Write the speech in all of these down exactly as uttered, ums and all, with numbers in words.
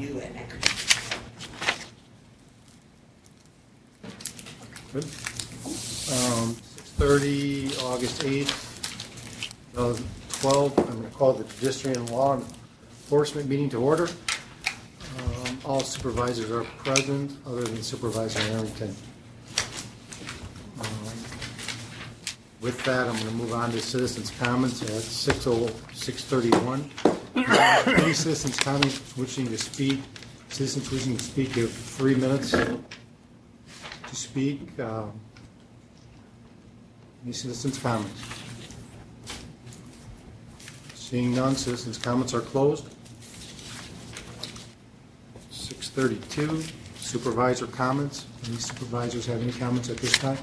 do it next. Good. Um, six thirty, August eighth, two thousand twelve. I'm going to call the pedestrian law enforcement meeting to order. Um, all supervisors are present, other than Supervisor Arrington. Um, with that, I'm going to move on to citizens' comments at six oh six thirty-one. Any citizens' comments wishing to speak? Citizens wishing to speak, you have three minutes to speak. Um, any citizens' comments? Seeing none, citizens' comments are closed. six thirty-two, supervisor comments. Any supervisors have any comments at this time?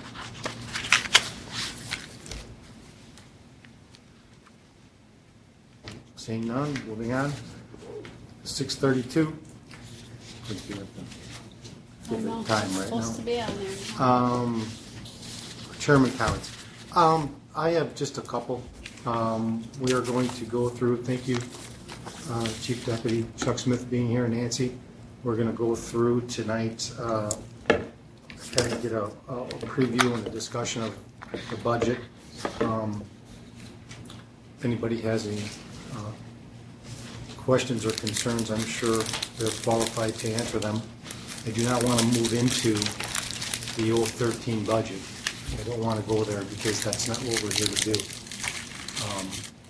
Seeing none, moving on. six thirty-two. Couldn't be at the different time right now. Supposed to be on there. Um, Chairman comments. Um, I have just a couple. Um, we are going to go through, thank you, uh, Chief Deputy Chuck Smith being here, Nancy. We're going to go through tonight, uh, kind of get a, a preview and a discussion of the budget. Um, if anybody has any uh, questions or concerns, I'm sure they're qualified to answer them. I do not want to move into the oh thirteen budget. I don't want to go there because that's not what we're here to do. Um,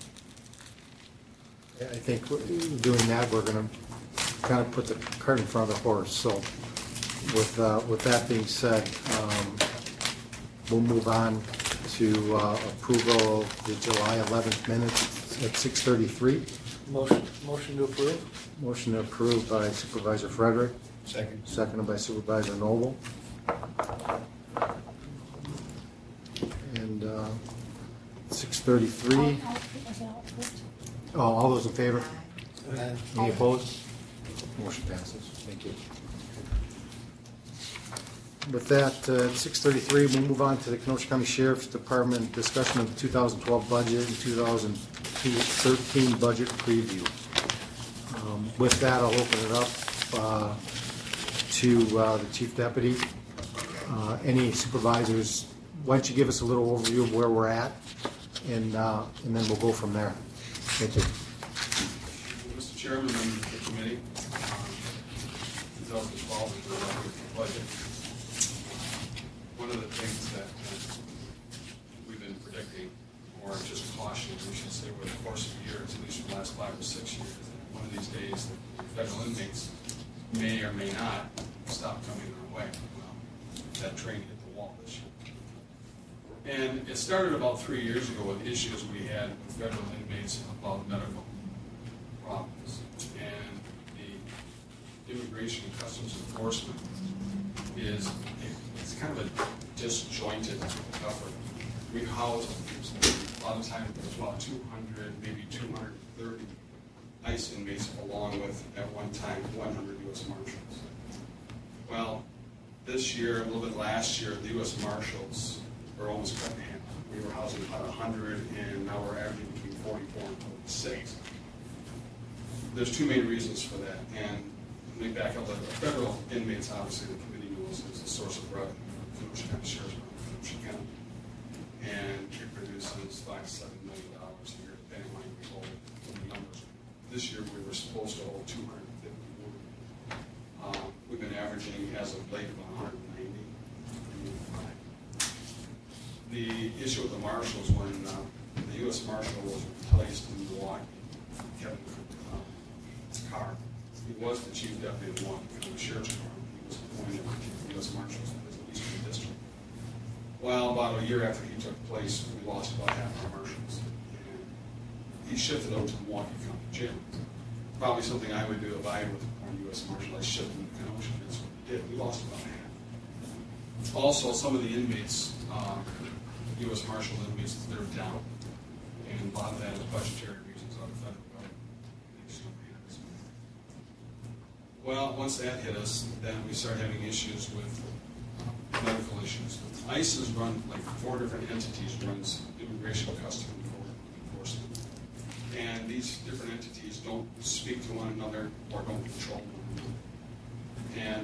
I think doing that, we're going to kind of put the cart in front of the horse. So with uh, with that being said, um, we'll move on to uh, approval of the July eleventh minutes at six thirty-three. Motion, motion to approve. Motion to approve by Supervisor Frederick. Second. Seconded by Supervisor Noble. And uh, six thirty-three. Oh, all those in favor? Aye. Any opposed? Motion passes. Thank you. With that, uh, at six thirty-three, we'll move on to the Kenosha County Sheriff's Department discussion of the two thousand twelve budget and two thousand thirteen budget preview. Um, with that, I'll open it up uh, to uh, the Chief Deputy. Uh, any supervisors, why don't you give us a little overview of where we're at, and uh, and then we'll go from there. Thank you. Mister Chairman, members of the committee, um, twenty twelve is the budget. One of the things that uh, we've been predicting, or just cautioning, we should say, over the course of years, at least for the last five or six years, that one of these days the federal inmates may or may not stop coming our way. Well, that train hit the wall this year. And it started about three years ago with issues we had with federal inmates about medical problems. And the Immigration and Customs Enforcement is it's kind of a disjointed effort. We house a lot of times there's about two hundred, maybe two hundred thirty ICE inmates, along with at one time one hundred U S Marshals. Well, this year, a little bit last year, the U S Marshals were almost cut in half. We were housing about one hundred, and now we're averaging between forty-four and forty-six. There's two main reasons for that, and let me back up. The federal inmates, obviously, the committee knows, is a source of revenue for Kenosha County Sheriff's Department, Kenosha County, and it produces five to seven million dollars a year, depending on we hold the numbers. This year, we were supposed to hold two hundred fifty million. Um, we've been averaging, as of late, about one hundred ninety. The issue with the marshals, when uh, the U S Marshal was replaced in Milwaukee, Kevin uh, Carr, he was the chief deputy of Milwaukee County Sheriff's Department. He was appointed to the U S Marshals as the Eastern District. Well, about a year after he took place, we lost about half our marshals. And he shifted out to Milwaukee County Jail. Probably something I would do if I was a U S Marshal. I shifted him to Kenosha. That's what we did. We lost about half. Also, some of the inmates, uh, U S Marshal inmates, they're down. And a lot of that is budgetary reasons on the federal government. They just don't pay us. Well, once that hit us, then we started having issues with uh, medical issues. ICE has run, like four different entities, runs immigration, customs, enforcement. And these different entities don't speak to one another or don't control one another.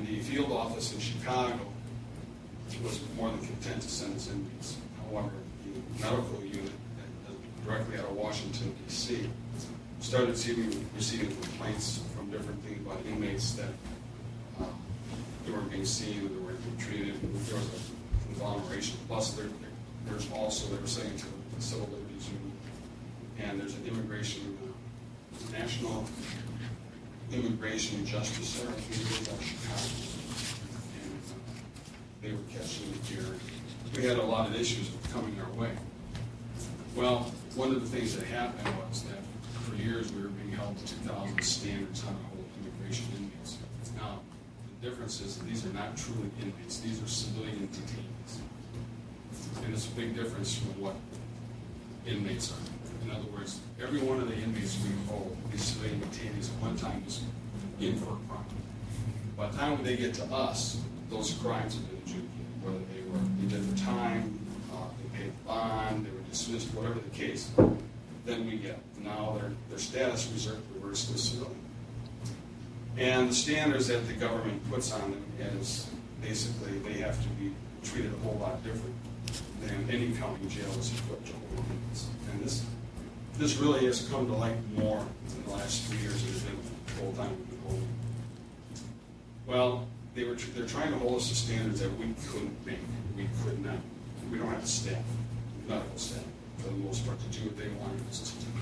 the field office in Chicago was more than content to send its inmates. However, the medical unit directly out of Washington, D C started receiving, receiving complaints from different things about inmates that uh, they weren't being seen, or they weren't being treated. There was a conglomeration. Plus, there, there, there's also, they were saying to the Civil Liberties Union, and there's an immigration, uh, National Immigration Justice Center, I think it was out of Chicago, and uh, they were catching it here. We had a lot of issues coming our way. Well, one of the things that happened was that for years we were being held to two thousand standards how to hold immigration inmates. Now, the difference is that these are not truly inmates. These are civilian detainees. And it's a big difference from what inmates are. In other words, every one of the inmates we hold, these civilian detainees, at one time was in for a crime. By the time they get to us, those crimes have been adjudicated, whether they were, they did their time, uh, they paid the bond, they were dismissed, whatever the case, then we get now their, their status reserved reverts to civilian. And the standards that the government puts on them is basically they have to be treated a whole lot different than any county jail is equipped to hold inmates. And this this really has come to light more in the last three years than it's been the whole time we've been holding. Well, they were they're trying to hold us to standards that we couldn't make. We could not. We don't have the staff. Medical staff, for the most part, to do what they wanted us to do.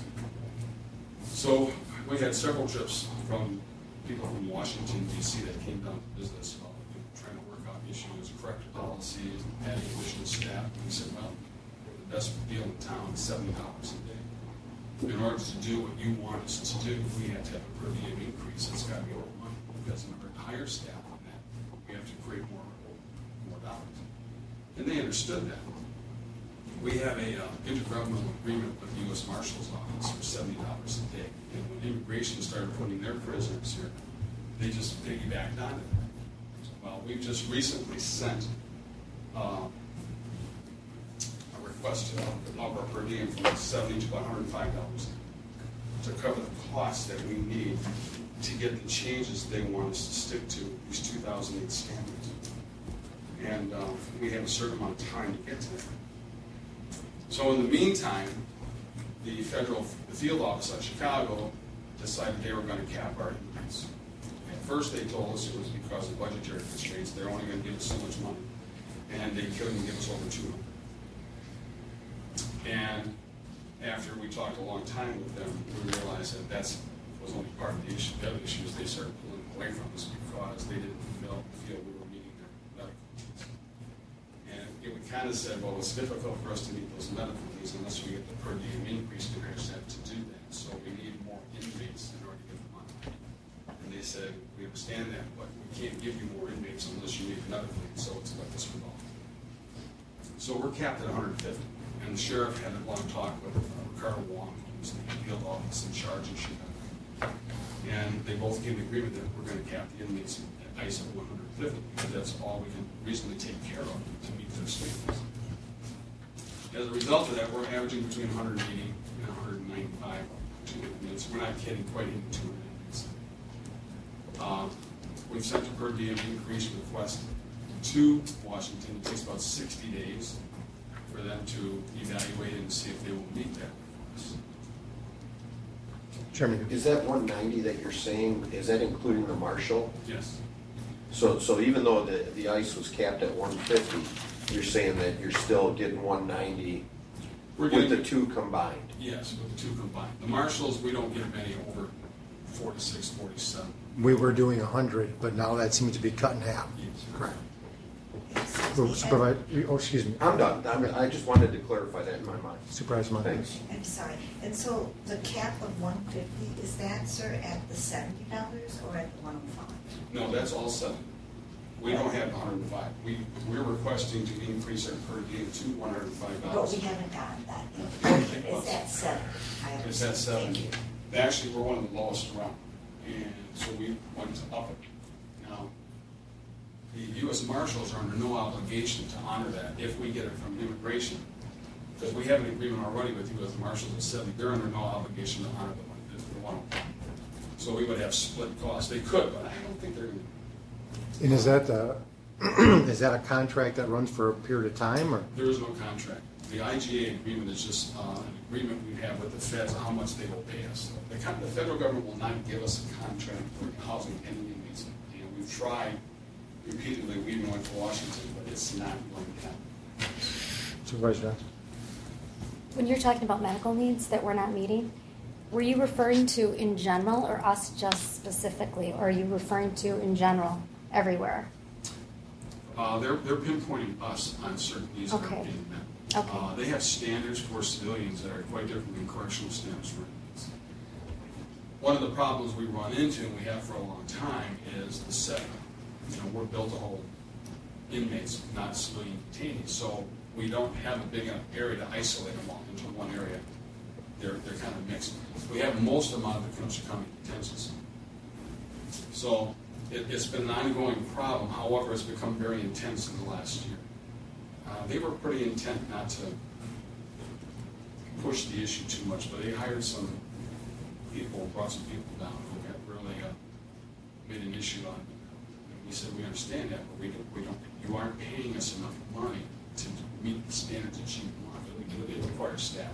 So we had several trips from people from Washington, D C that came down to visit us, about, you know, trying to work out issues, correct policies, adding additional staff. And we said, well, we're the best deal in town, seventy dollars a day. In order to do what you want us to do, we have to have a per diem increase. It's got to be more money, because in order to hire staff on that, we have to create more, more dollars. And they understood that. We have a uh, intergovernmental agreement with the U S Marshal's Office for seventy dollars a day. And when immigration started putting their prisoners here, they just piggybacked on it. Well, we've just recently sent uh, a request to up our per diem from seventy to one hundred five dollars to cover the costs that we need to get the changes they want us to stick to, these two thousand eight standards. And uh, we have a certain amount of time to get to that. So in the meantime, the federal, the field office out of Chicago decided they were going to cap our inmates. At first they told us it was because of budgetary constraints. They're only going to give us so much money. And they couldn't give us over two hundred. And after we talked a long time with them, we realized that that was only part of the issue. The other issue is they started pulling away from us because they didn't feel, feel we were meeting their medical needs. And it we kind of said, well, it's difficult for us to meet those medical needs unless we get the per diem increase to percent to do that. So we need more inmates in order to get the money. And they said, we understand that, but we can't give you more inmates unless you meet medical needs, so it's let this revolve. So we're capped at one hundred fifty. And the sheriff had a long talk with uh, Ricardo Wong, who's the field office in charge in Chicago. And they both came to agreement that we're going to cap the inmates at ICE at one hundred fifty, because that's all we can reasonably take care of to meet their standards. As a result of that, we're averaging between one hundred eighty and one hundred ninety-five inmates. We're not getting quite even two hundred inmates. Uh, we've sent a per diem increase request to Washington. It takes about sixty days for them to evaluate and see if they will meet that request. Chairman. Is that one ninety that you're saying, is that including the marshal? Yes. So, so even though the, the ICE was capped at one fifty, you're saying that you're still getting one ninety We're with getting, the two combined? Yes, with the two combined. The marshals, we don't get many over forty-six, forty-seven. We were doing one hundred, but now that seems to be cut in half. Yes. Correct. Supervisor, oh, excuse me. I'm done. I mean, I just wanted to clarify that in my mind. Supervisor Monk. Thanks. I'm sorry. And so the cap of one fifty, is that, sir, at the seventy dollars or at the one oh five? No, that's all seven. We don't have one hundred five. We, we're requesting to increase our per diem to one hundred five But dollars. we haven't gotten that yet. Is that seven? I It's at understand. seven. Thank you. Actually, we're one of the lowest around. And so we want to up it. Now, the U S Marshals are under no obligation to honor that if we get it from immigration. Because we have an agreement already with U S Marshals at seventy. They're under no obligation to honor the one. The one. So we would have split costs. They could, but I don't think they're going to. And is that, uh, is that a contract that runs for a period of time, or? There is no contract. The I G A agreement is just uh, an agreement we have with the feds on how much they will pay us. The, con- the federal government will not give us a contract for housing any inmates. You know, we've tried repeatedly. We even went to Washington, but it's not going to happen. Supervisor Johnson? When you're talking about medical needs that we're not meeting, were you referring to in general or us just specifically? Or are you referring to in general, everywhere? Uh, they're, they're pinpointing us on certain needs that Okay. are being met. Okay. Uh, they have standards for civilians that are quite different than correctional standards for inmates. One of the problems we run into, and we have for a long time, is the setup. You know, we're built to hold inmates, not civilian detainees, so we don't have a big enough area to isolate them all into one area. They're, they're kind of mixed. We have most of them out of the Kenosha County Detention Center. So it, it's been an ongoing problem. However, it's become very intense in the last year. Uh, they were pretty intent not to push the issue too much, but they hired some people, brought some people down who got really uh, made an issue on it. And we said, we understand that, but we don't, we don't, you aren't paying us enough money to meet the standards that you want. But we do, they require staff.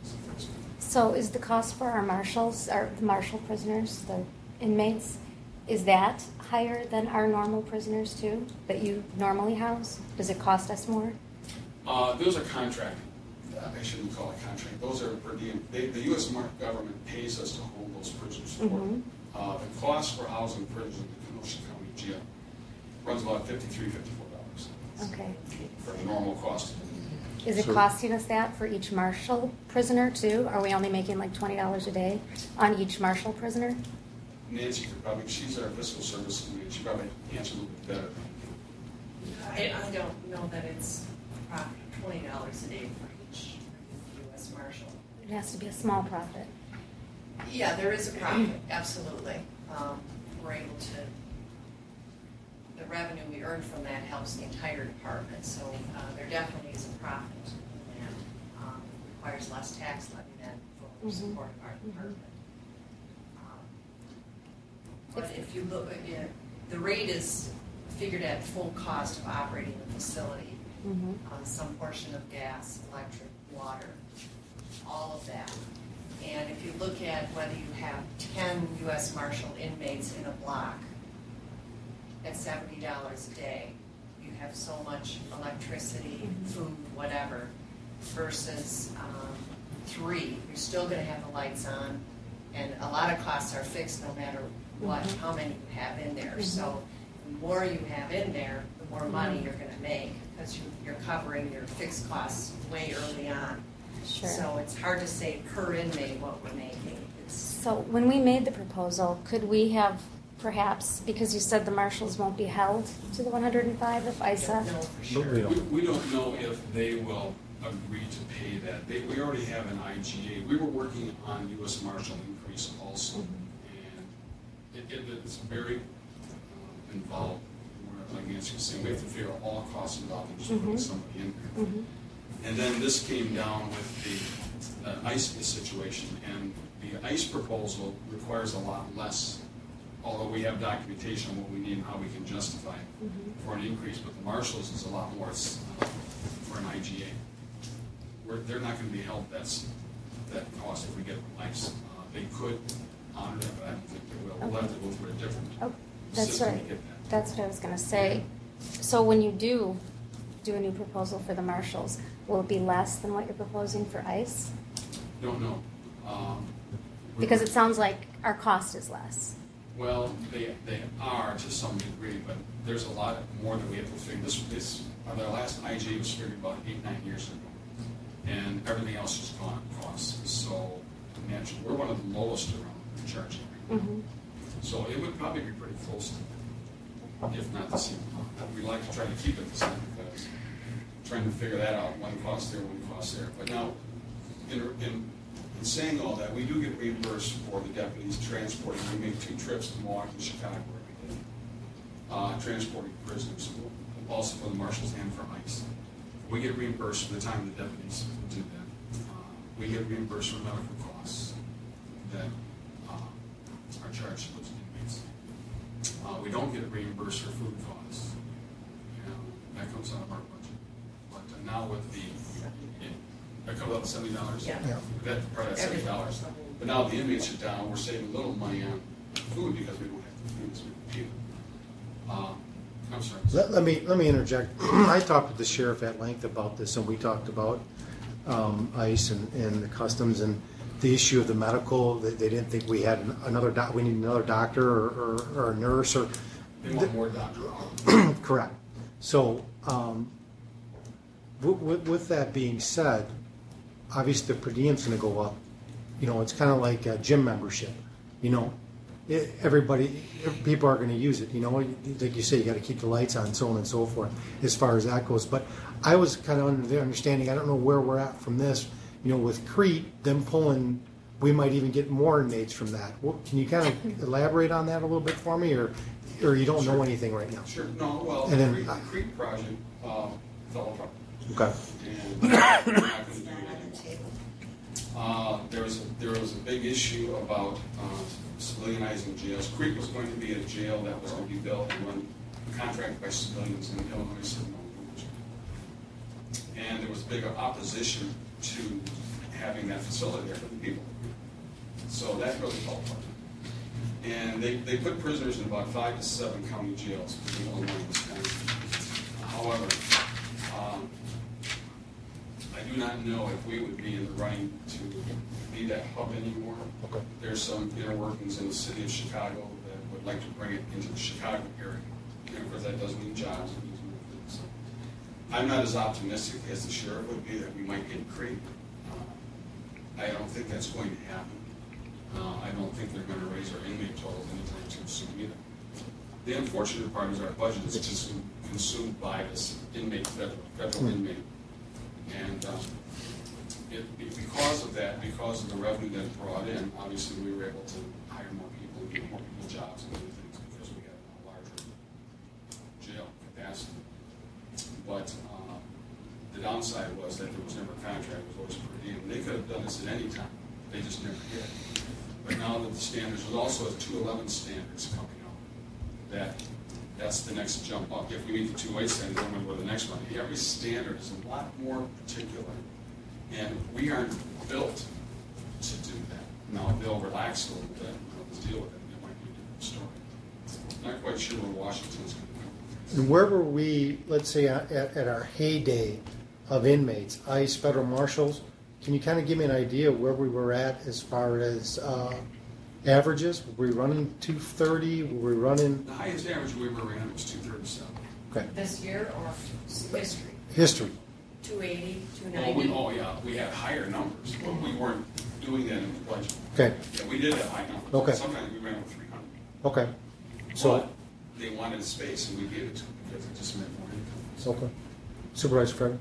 So is the cost for our marshals, our the marshal prisoners, the inmates, is that higher than our normal prisoners too, that you normally house? Does it cost us more? Uh, those are contract. I shouldn't call it contract. Those are per diem. They, the U S government pays us to hold those prisoners for. Mhm. Uh, the cost for housing prisoners in the Kenosha County Jail runs about fifty-three, fifty-four dollars Okay. for the normal cost. Is it So- costing us that for each marshal prisoner too? Are we only making like twenty dollars a day on each marshal prisoner? Nancy could probably, she's our fiscal service, and she probably answer a little bit better. I, I don't know that it's profit, twenty dollars a day for each U S Marshal. It has to be a small profit. Yeah, there is a profit, absolutely. Um, we're able to, the revenue we earn from that helps the entire department, so, uh, there definitely is a profit in that. Um, requires less tax levy than for Mhm. support of our Mhm. department. Um, But if you look, at the rate is figured at full cost of operating the facility. Mm-hmm. On some portion of gas, electric, water, all of that. And if you look at whether you have ten U S Marshal inmates in a block at seventy dollars a day, you have so much electricity, food, whatever, versus um, three, you're still gonna have the lights on, and a lot of costs are fixed no matter what, Mhm. how many you have in there. Mhm. So the more you have in there, the more money you're gonna make, because you, you're covering your fixed costs way early on. Sure. So it's hard to say per inmate what we're making. It's, So when we made the proposal, could we have perhaps, because you said the marshals won't be held to the one hundred five if I ISA? don't know for But sure. we We, don't. we don't know if they will agree to pay that. They, we already have an I G A. We were working on U S Marshal increase also. And it, it, it's very uh, involved. We're, like Nancy was saying, we have to figure out all costs involved in just putting Mhm. somebody in there. Mhm. And then this came down with the uh, ICE situation, and the ICE proposal requires a lot less, although we have documentation on what we need and how we can justify it Mhm. for an increase, but the marshals is a lot more it's, uh, for an I G A. We're, they're not gonna be held that's, that cost if we get from ICE. Uh, They could honor that, but I don't think they will. We'll have to go through a different Oh, that's system to right. get that. That's what I was going to say. So when you do do a new proposal for the marshals, will it be less than what you're proposing for ICE? Don't know. Um, we- Because it sounds like our cost is less. Well, they, they are to some degree, but there's a lot more that we have to figure. This, this, uh, the last I G was figured about eight, nine years ago. And everything else has gone up costs. So naturally, we're one of the lowest around in charging right now. Mhm. So it would probably be pretty close to, if not the same. We like to try to keep it the same because trying to figure that out, one cost there, one cost there. But now, in, in, in saying all that, we do get reimbursed for the deputies transporting. We make two trips to Milwaukee and Chicago every day, uh, transporting prisoners, also for the marshals and for ICE. We get reimbursed for the time the deputies do that. Uh, we get reimbursed for medical costs that uh, are charged to those inmates. Uh, we we don't get reimbursed for food costs. You know, that comes out of our budget. But uh, now with the, it, that comes out to seventy dollars. Yeah. Yeah. That part of that seventy dollars. But now the inmates are down, we're saving a little money on food because we don't have to feed as many people. Um, I'm sorry. Let, let me, let me interject. I talked with the sheriff at length about this, and we talked about um, ICE and, and the customs and the issue of the medical. They, they didn't think we had another doc, we need another doctor or, or, or a nurse or. They want more doctor hours. Correct. So, um, with, with, with that being said, obviously the per diem's going to go up. You know, it's kind of like a gym membership. You know, it, everybody, people are going to use it. You know, like you say, you got to keep the lights on, so on and so forth, as far as that goes. But I was kind of under the understanding, I don't know where we're at from this. You know, with Crete, them pulling, we might even get more inmates from that. Well, can you kind of elaborate on that a little bit for me, or, or you don't know Sure. anything right now? Sure, no, well, And the then- Creek, the Creek project, um, fell apart. Okay. And we're not gonna do It's it not on the anymore. table. Uh, there was, a- there was a big issue about uh, civilianizing jails. Creek was going to be a jail that was going to be built and run, contracted by civilians in Illinois City. And there was big opposition to having that facility there for the people. So that really fell apart. And they, they put prisoners in about five to seven county jails in Illinois and Wisconsin. However, um, I do not know if we would be in the running to be that hub anymore. Okay. There's some inner workings in the city of Chicago that would like to bring it into the Chicago area. And of course, that does mean jobs and means more things. So I'm not as optimistic as the sheriff would be that we might get Crete. Uh, I don't think that's going to happen. Uh, I don't think they're going to raise our inmate totals anytime too soon either. The unfortunate part is our budget is consumed, consumed by this inmate, federal, federal inmate. And um, it, because of that, because of the revenue that it brought in, obviously we were able to hire more people and give more people jobs and other things because we had a larger jail capacity. But uh, the downside was that there was never a contract, it was always per diem. They could have done this at any time, they just never did. But now that the standards, there's also a two eleven standards coming out, that that's the next jump up. If we meet the two eight standard, then we'll go to the next one. Every standard is a lot more particular, and we aren't built to do that. Now, if they'll relax a little bit, and deal with it, it might be a different story. Not quite sure where Washington's going to go. And where were we, let's say, at, at our heyday of inmates, ICE, federal marshals? Can you kind of give me an idea of where we were at as far as uh, averages? Were we running two thirty? Were we running The highest average we ever ran was two thirty-seven. okay. This year or history? History? two eighty, two Oh, we, ninety? oh, yeah, we had higher numbers, but we weren't doing that in the budget. Okay. Yeah, we did have high numbers. Okay. Sometimes we ran with three hundred. Okay. So, But they wanted space and we gave it to them because it just meant more income. okay. Supervisor Fred?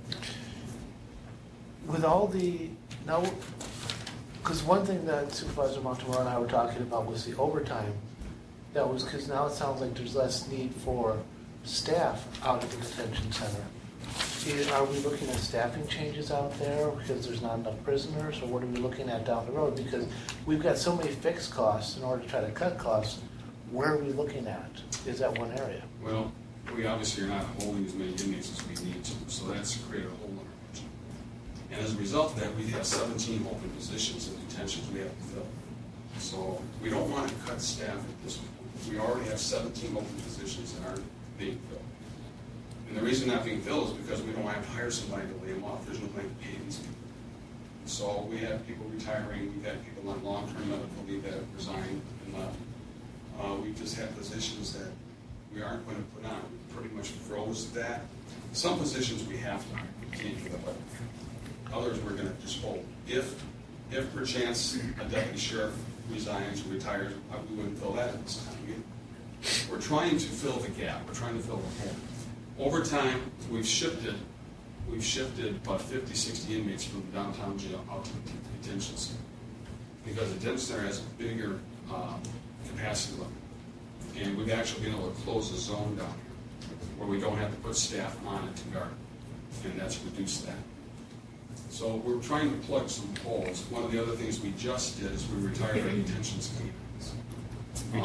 With all the, now, because one thing that Supervisor Montemar and I were talking about was the overtime. That was, because now it sounds like there's less need for staff out at the detention center. Is- Are we looking at staffing changes out there because there's not enough prisoners, or what are we looking at down the road? Because we've got so many fixed costs in order to try to cut costs. Where are we looking at? Is that one area? Well, we obviously are not holding as many inmates as we need to, so that's created a hole in our budget. And as a result of that, we have seventeen open positions in detentions we have to fill. So we don't want to cut staff at this point. We already have seventeen open positions that aren't being filled. And the reason not being filled is because we don't have to hire somebody to lay them off. There's no way to pay these people. So we have people retiring, we've had people on long-term medical leave that have resigned and left. Uh, we just have positions that we aren't going to put on. We pretty much froze that. Some positions we have to hire, we can't do that. Others we're going to just hold. If, if perchance a deputy sheriff resigns or retires, uh, we wouldn't fill that at this time either. We're trying to fill the gap. We're trying to fill the hole. Over time, we've shifted, we've shifted about fifty, sixty inmates from the downtown jail out to the detention center. Because the detention center has a bigger uh, capacity limit. And we've actually been able to close the zone down here where we don't have to put staff on it to guard it. And that's reduced that. So we're trying to plug some holes. One of the other things we just did is we retired our detention canines. Retired. Uh,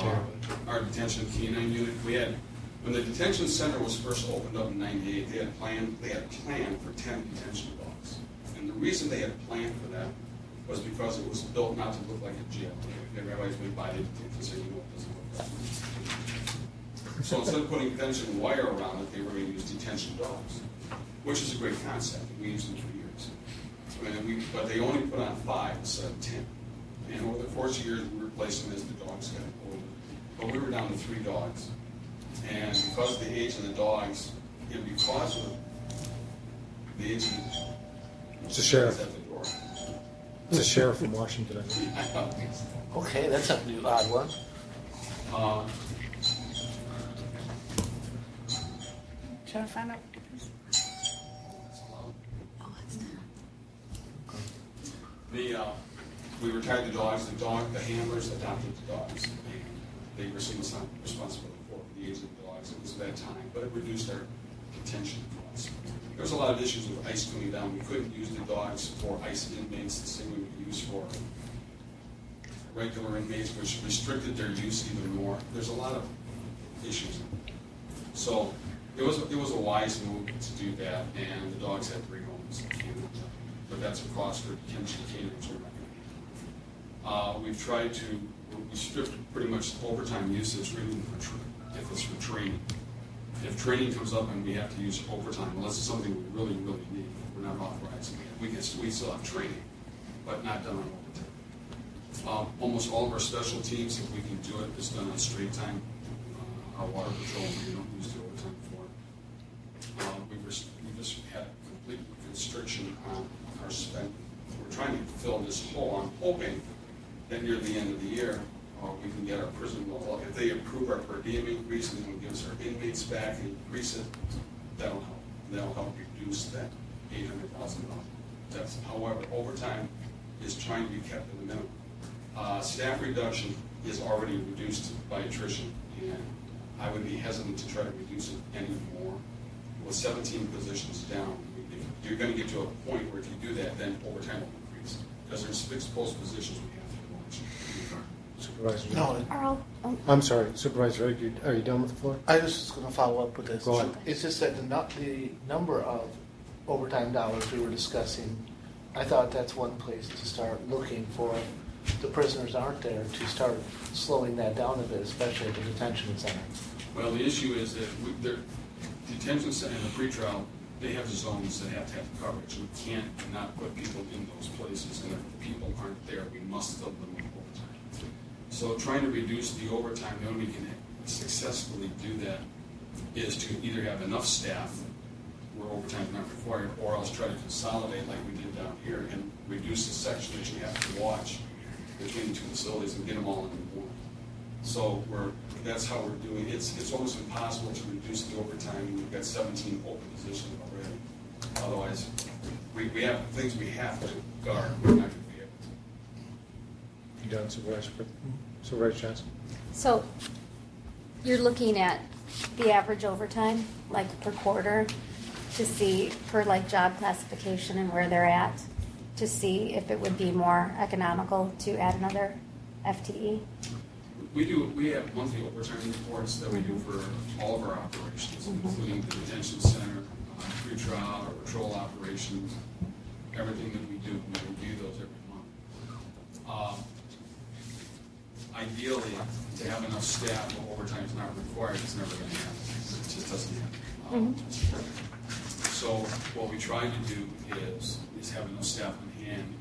our detention canine unit. We had, when the detention center was first opened up in ninety-eight, they had planned, they had planned for ten detention dogs. And the reason they had planned for that was because it was built not to look like a jail. Everybody's been by the detention center, you know it doesn't look like that. So instead of putting fencing wire around it, they were going to use detention dogs, which is a great concept. We used them for years. I mean, we, but they only put on five instead of ten. And over the course of years, we replaced them as the dogs got older. But we were down to three dogs. And because of the age of the dogs, and because of the age of the It's the sheriff. at the door. It's a sheriff from Washington, I think. Okay, that's a new odd one. Uh, Trying to find out. The, uh, we retired the dogs, the dog, the handlers adopted the dogs, and they were some responsibility for the age of the dogs. It was that time, but it reduced our detention costs. There was a lot of issues with ICE coming down. We couldn't use the dogs for ICE inmates the same way we use for regular inmates, which restricted their use even more. There's a lot of issues. So it was it was a wise move to do that, and the dogs had three homes. But that's a cost for detention canines. Uh, we've tried to we stripped pretty much overtime usage really for tra- if it's for training. If training comes up and we have to use overtime, unless it's something we really really need, we're not authorizing it. We can we still have training, but not done on overtime. Um, almost all of our special teams, if we can do it, is done on straight time. Uh, our water patrol, we don't use the overtime for. Uh, we, res- we just had a complete constriction on our spending. We're trying to fill this hole. I'm hoping that near the end of the year, uh, we can get our prison level. If they approve our per diem increase and then give us our inmates back and increase it, that'll help. That'll help reduce that eight hundred thousand dollars. That's, however, overtime is trying to be kept at the minimum. Uh, staff reduction is already reduced by attrition, and I would be hesitant to try to reduce it any more. With seventeen positions down, if you're going to get to a point where if you do that, then overtime will increase. Because there's fixed post positions we have to watch. Supervisor. No, Earl, oh, I'm sorry, Supervisor, are you, are you done with the floor? I was just going to follow up with this. Go ahead. It's just that the, nu- the number of overtime dollars we were discussing, I thought that's one place to start looking for. The prisoners aren't there to start slowing that down a bit, especially at the detention center. Well, the issue is that we, their detention center and the pretrial, they have zones that have to have coverage. We can't not put people in those places, and if people aren't there, we must fill them with overtime. So trying to reduce the overtime, the only way we can successfully do that is to either have enough staff where overtime is not required, or else try to consolidate like we did down here and reduce the section that you have to watch between the two facilities and get them all into one. So we're, that's how we're doing it. It's, it's almost impossible to reduce the overtime. We've got seventeen open positions already. Otherwise, we, we have things we have to guard. We're not going to be able to. You done, Supervisor? Supervisor Johnson? so you're looking at the average overtime, like per quarter, to see per like job classification and where they're at, to see if it would be more economical to add another F T E? We do. We have monthly overtime reports that we do for all of our operations, Mhm. including the detention center, uh, pretrial, or patrol operations, everything that we do. We review those every month. Uh, ideally, to have enough staff where overtime is not required, it's never going to happen. It just doesn't happen. Um, So what we try to do is is have enough staff on hand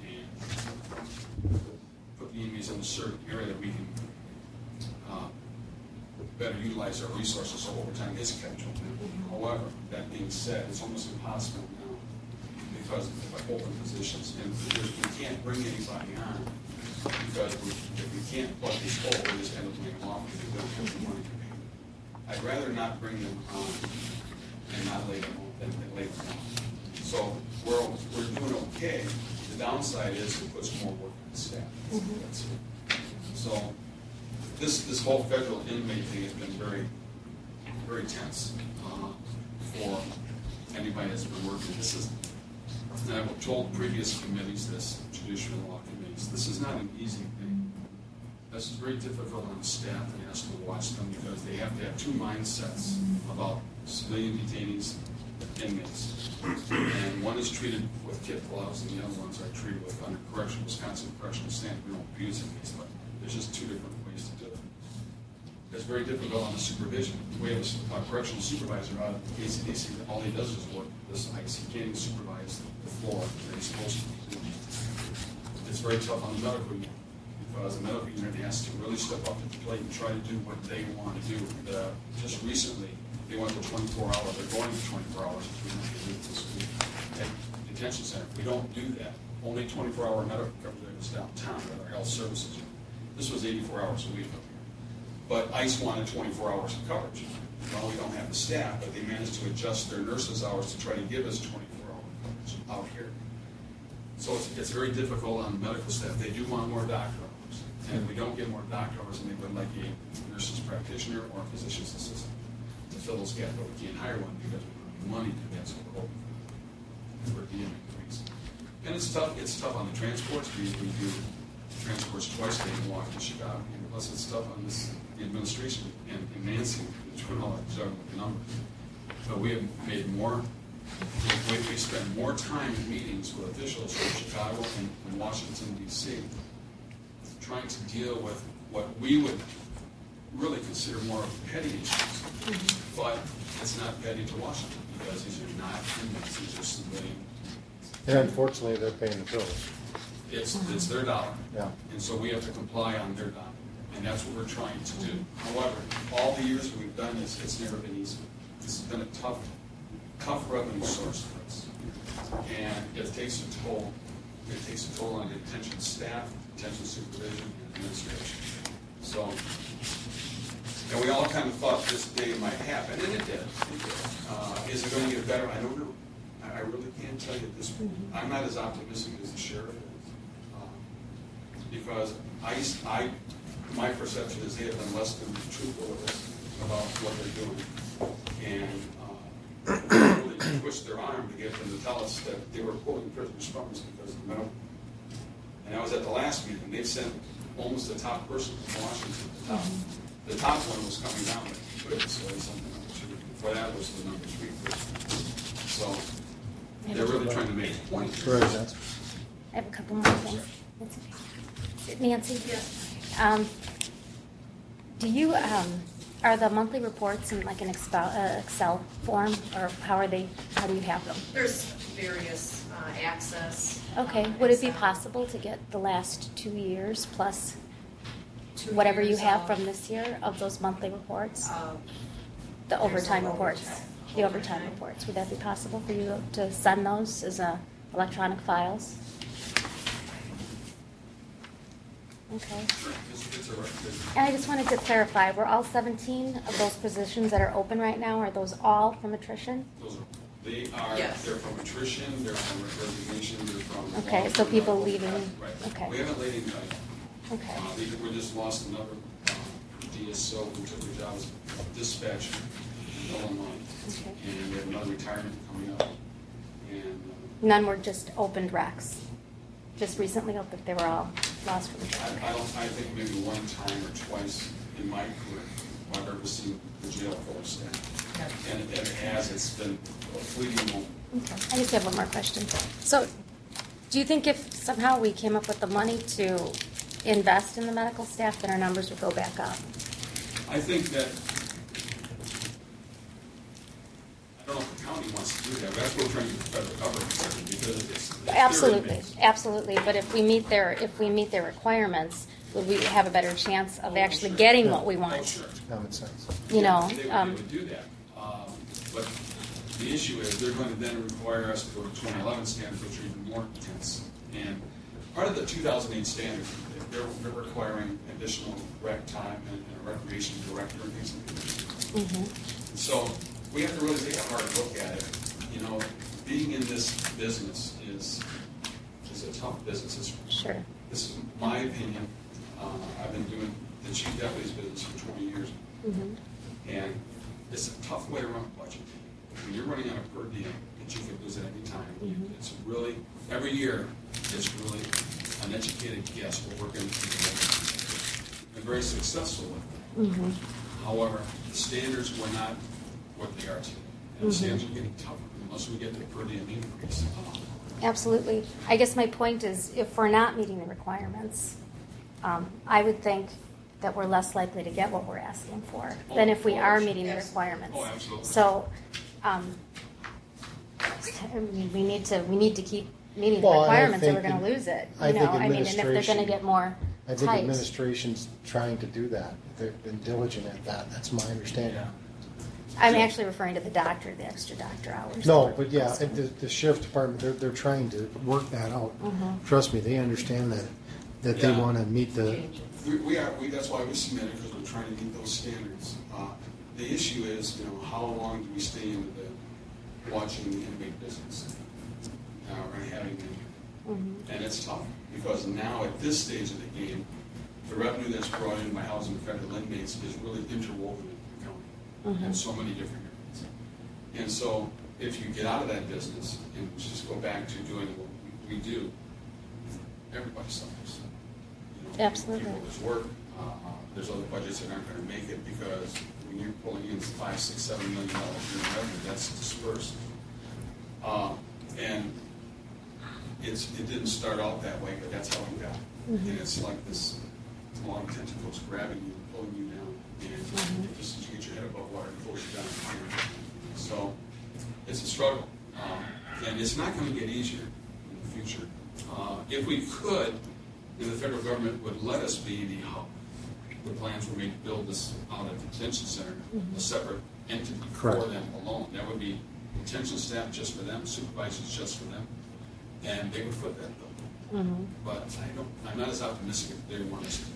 and put the inmates in a certain area that we can uh, better utilize our resources so overtime is kept open. However, that being said, it's almost impossible now because of open positions, and there's- we can't bring anybody on because we, if we can't plug these holes, we just end up laying them off because we don't have the money to pay them. I'd rather not bring them on and not lay them off than than lay them off. So we're we're doing okay. The downside is it puts more work on the staff. That's it. So this this whole federal inmate thing has been very very tense uh, for anybody that's been working. This is, and I've told previous committees this, judicial law committees, this is not an easy thing. This is very difficult on the staff that has to watch them because they have to have two mindsets about civilian detainees, inmates. And one is treated with kid gloves and the other ones are treated with under correction, Wisconsin correctional standard. We don't abuse it, but there's just two different ways to do it. It's very difficult on the supervision. We have a correctional supervisor out at the K C D C that all he does is work this ice. He can't even supervise the floor that he's supposed to be doing. It's very tough on the medical unit because the medical unit has to really step up to the plate and try to do what they want to do. The, just recently, they went to twenty-four hours. They're going to twenty-four hours this week at detention center. We don't do that. Only twenty-four hour medical coverage is downtown with our health services. This was eighty-four hours a week up here. But ICE wanted twenty-four hours of coverage. Well, we don't have the staff, but they managed to adjust their nurses' hours to try to give us twenty-four hour coverage out here. So it's, it's very difficult on the medical staff. They do want more doctor hours. And if we don't get more doctor hours, then they would like a nurse's practitioner or a physician's assistant to fill those gaps, but we can't hire one because we don't have money to get, so we're hoping for the increase. And it's tough, it's tough on the transports. We, we do transports twice a day in Milwaukee to Chicago. And plus it's tough on this, the administration and, and Nancy, between all that juggling with the numbers. But we have made more, we, we spend more time in meetings with officials from Chicago and, and Washington, D C, trying to deal with what we would really consider more of petty issues. Mm-hmm. But it's not petty to Washington because these are not inmates, these are civilian. And unfortunately, they're paying the bills. It's, it's their dollar. Yeah. And so we have to comply on their dollar. And that's what we're trying to do. However, all the years we've done this, it's never been easy. This has been a tough, tough revenue source for us. And it takes a toll. It takes a toll on the detention staff, detention supervision, and administration. So, and we all kind of thought this day might happen, and it did. It did. Uh, is it going to get better? I don't know. I, I really can't tell you at this point. I'm not as optimistic as the sheriff is. Um, because I, I, my perception is they have been less than truthful with us about what they're doing. And uh, really twist their arm to get them to tell us that they were pulling prisoners from us because of the medical. And I was at the last meeting, they sent almost the top person from Washington, the top. The top one was coming down, but good, so something else. Before that was the number three person. So they're really trying to make a point. Right, that's I have a couple more things. That's okay. Nancy? Yes. Um, do you, um, are the monthly reports in like an Excel, uh, Excel form, or how are they, how do you have them? There's various uh, access. Okay, uh, would it be Excel. possible to get the last two years plus Two whatever you years have of, from this year of those monthly reports? uh, The there's overtime no reports? overtime. The overtime reports, would that be possible for you to send those as uh, electronic files? Okay. Sure, it's, it's a record. And I just wanted to clarify, were all seventeen of those positions that are open right now, are those all from attrition? Those are, they are, Yes. they're from attrition, they're from resignation, they're from. Okay, so people leaving, Right. okay. We haven't laid anybody. Okay. Uh, we, we just lost another uh, D S O who took the job as dispatcher in Illinois. Okay. And we have another retirement coming up. And uh, None were just opened recs? Just recently opened, they were all lost from attrition? I, I don't, I think maybe one time or twice in my career, I've ever seen the jail full of staff. And it, and it has, it's been a fleeting moment. Okay. I just have one more question. So, do you think if somehow we came up with the money to invest in the medical staff, then our numbers would go back up? I think that, I don't know if the county wants to do that, but that's what we're trying to get the federal government to do, because it's. it's their Absolutely, inmates. absolutely. But if we meet their, if we meet their requirements, would we have a better chance of actually getting what we Oh, want? sure. common sense. You know, They would, um, they would do that. Um, But the issue is they're going to then require us to go to twenty eleven standards, which are even more intense. And part of the two thousand eight standards, they're, they're requiring additional rec time and, and a recreation director and things like that. mhm. So we have to really take a hard look at it. You know, being in this business is is a tough business. It's, Sure. this is my opinion. Uh, I've been doing the chief deputy's business for twenty years. Mhm. And it's a tough way to run a budget. When you're running on a per diem, that you could lose at any time. Mhm. It's really, every year, it's really an educated guess what we're going to do. and very successful with them. Mhm. However, the standards were not what they are today. And the standards are getting tougher unless we get the per diem increase. Absolutely. I guess my point is, if we're not meeting the requirements, um, I would think that we're less likely to get what we're asking for than if we Oh, are oh, meeting the yes. requirements. Oh, absolutely. So, um, I mean, we need to we need to keep meeting the Well, and I requirements, or we're think going to lose it. You I know, think I mean, and if they're going to administration- get more I think tight. administration's trying to do that. They've been diligent at that. That's my understanding. I'm actually referring to the doctor, the extra doctor hours. No, that we're but yeah, requesting. the, the sheriff's department, they're, they're trying to work that out. Mhm. Trust me, they understand that, that they Yeah. want to meet the, We, we are, we, that's why we submitted, because we're trying to meet those standards. Uh, The issue is, you know, how long do we stay into the, watching the inmate business? Uh, or having them. Mhm. And it's tough, because now at this stage of the game, the revenue that's brought in by housing federal inmates is really interwoven in the county, in Mhm. so many different areas. And so, if you get out of that business and just go back to doing what we we do, everybody suffers. You know, Absolutely. People lose work, uh, uh, there's other budgets that aren't gonna make it, because when you're pulling in five, six, seven million dollars in revenue, that's dispersed. Uh, And it's, it didn't start out that way, but that's how we got. Mhm. And it's like this long tentacles grabbing you, pulling you down, and Mhm. just as you get your head above water, it pulls you down. So, it's a struggle, um, and it's not gonna get easier in the future. Uh, If we could, and the federal government would let us be the hub, the plans were made to build this out at the detention center, Mhm. a separate entity Correct. for them alone. That would be detention staff just for them, supervisors just for them, and they would foot that bill. Mhm. But I don't, I'm not as optimistic if they want us to.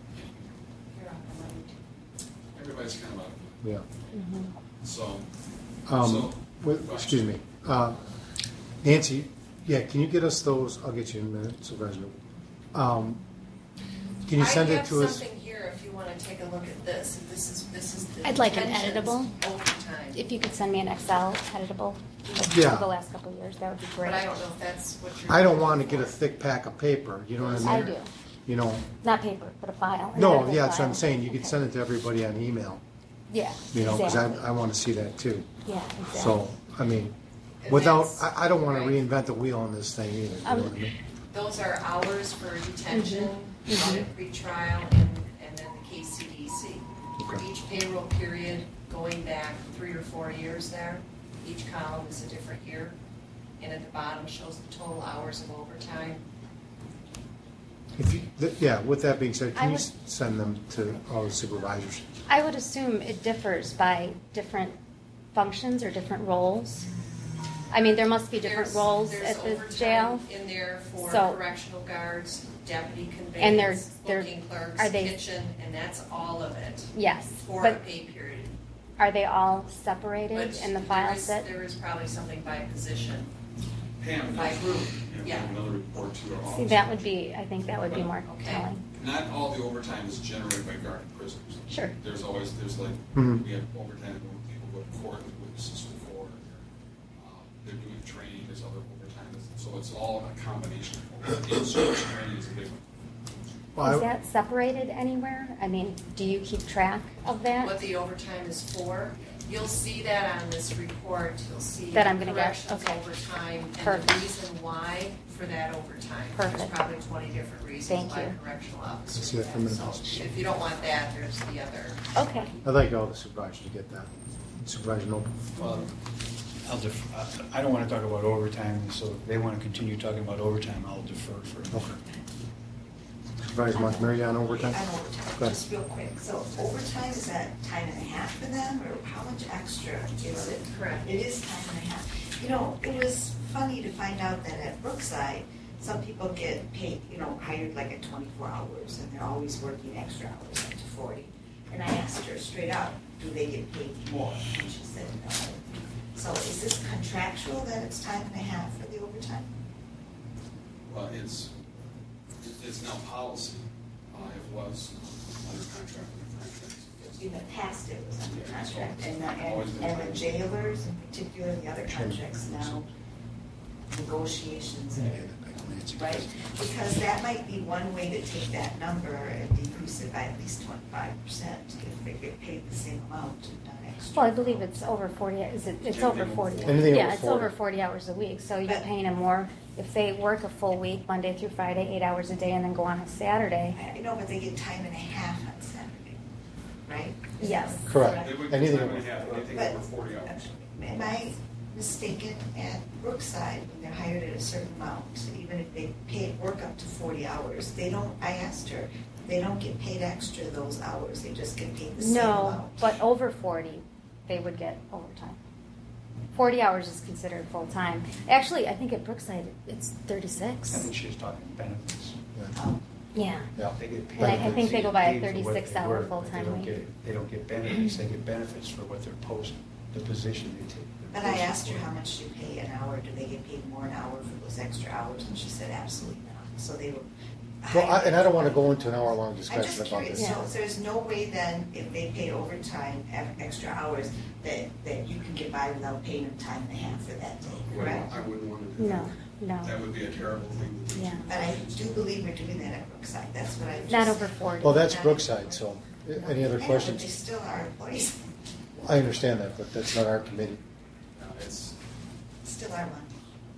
You're on the money. Everybody's kind of out of it. yeah. Mhm. So, Um, so. with- excuse me. Uh, Nancy, yeah, can you get us those, I'll get you in a minute, Supervisor. Um, Can you send it to I have us? something here if you want to take a look at this. This is, this is the I'd like an detentions editable. overtime. If you could send me an Excel editable of Yeah. the last couple of years, that would be great. But I don't know if that's what you're. I don't want to looking get a for. thick pack of paper, you know what I I mean? do. You know, Not paper, but a file. an no, editable yeah, that's what I'm file. saying. You could Okay. send it to everybody on email, Yeah, you know, because I, exactly. I want to see that too. Yeah, exactly. So, I mean, And without, that's- I, I don't want to right. reinvent the wheel on this thing either, you know Um, what I mean? Those are hours for detention, Mhm. audit pretrial, and, and then the K C D C. For Okay. each payroll period, going back three or four years there, each column is a different year. And at the bottom shows the total hours of overtime. If you, th- yeah, with that being said, I can you would- s- send them to all the supervisors? I would assume it differs by different functions or different roles. I mean, there must be different There's- roles there's at the overtime jail. in there for So- correctional guards, deputy And they're- conveyance, they're- booking clerks, are they- kitchen, and that's all of it Yes, for a but pay period. are they all separated But in the there file is- set? There is probably something by position. Pam By does, group, and yeah. another report to our office. See, that would be, I think that would be more Okay. telling. Not all the overtime is generated by guarded prisoners. Sure. There's always, there's like, Mhm. we have overtime when people go to court with witnesses for court, or, uh, they're doing training, there's other overtime. So it's all a combination. In-service training is a big one. Well, Is I- that separated anywhere? I mean, do you keep track of that? What the overtime is for, you'll see that on this report, you'll see. That I'm gonna get, corrections okay. overtime, and the Perfect. reason why for that overtime. There's Perfect. probably twenty different reasons Thank why you. correctional officers. I see that from have. the- So if you don't want that, there's the other. Okay. I'd like all the supervisors to get that. Supervisor Noble. Well, I'll defer, I don't want to talk about overtime, so if they want to continue talking about overtime, I'll defer for a Okay. moment. Supervisor Montgomery on overtime? On overtime, Go ahead. just real quick, so overtime, is that time and a half for them, or how much extra is it? Correct. It is time and a half. You know, it was funny to find out that at Brookside, some people get paid, you know, hired like at twenty-four hours, and they're always working extra hours, up to forty. And I asked her straight out, do they get paid more? And she said no. So is this contractual that it's time and a half for the overtime? Well, it's, it's now policy. Uh, it was under contract with contracts. In the past, it was under contract, and, the- Always and been and the like- jailers, in particular, the other contracts now, negotiations are Nancy. Right, because- because that might be one way to take that number and decrease it by at least twenty-five percent if they get paid the same amount and not extra. Well, I believe it's over forty, is it, it's over forty. Anything Yeah, over it's forty. over forty hours a week, so you're But- paying them more. If they work a full week, Monday through Friday, eight hours a day, and then go on a Saturday, I know, but they get time and a half on Saturday, right? yes. Correct. They would get Anything time over- and a half, anything But- over forty hours. Am I mistaken at Brookside, when they're hired at a certain amount, even if they pay, work up to forty hours, they don't, I asked her, they don't get paid extra those hours, they just get paid the same No, amount? but over forty, they would get overtime. Forty hours is considered full-time. Actually, I think at Brookside, it's I thirty-six. think she's talking benefits. Oh, Yeah. Yeah. They get paid. And I- I think they go by a paid for what they thirty-six hour work, but full-time They don't week. get, they don't get benefits, they get benefits for what their post, the position they take. But I asked her how much do you pay an hour, do they get paid more an hour for those extra hours, and she said absolutely not, so they were. Well, I- and I don't want to go into an hour-long I'm discussion just about curious, this. so so there's no way then, if they pay overtime, have extra hours, that, that you can get by without paying them time and a half for that day, correct? I wouldn't want to do No, that. no. That would be a terrible thing to do. Yeah. But I do believe we're doing that at Brookside, that's what I just. Not over forty. Well, that's Brookside, so, uh, any other I know, but questions? they still are employees, I understand that, but that's not our committee. No, It's still are one.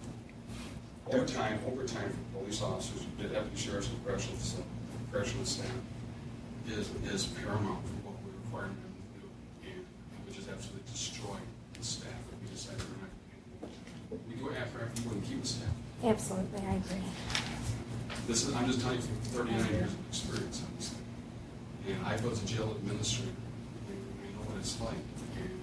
overtime, overtime for police officers, the deputy sheriffs and correctional, facil- correctional staff is, is paramount for what we require them to do. And it would just absolutely destroy the staff if we decided we're not going to. We do it after, after you wouldn't keep the staff. Absolutely, I agree. This is, I'm just telling you from thirty-nine years of experience on this thing. And I was a jail administrator, and I know what it's like. And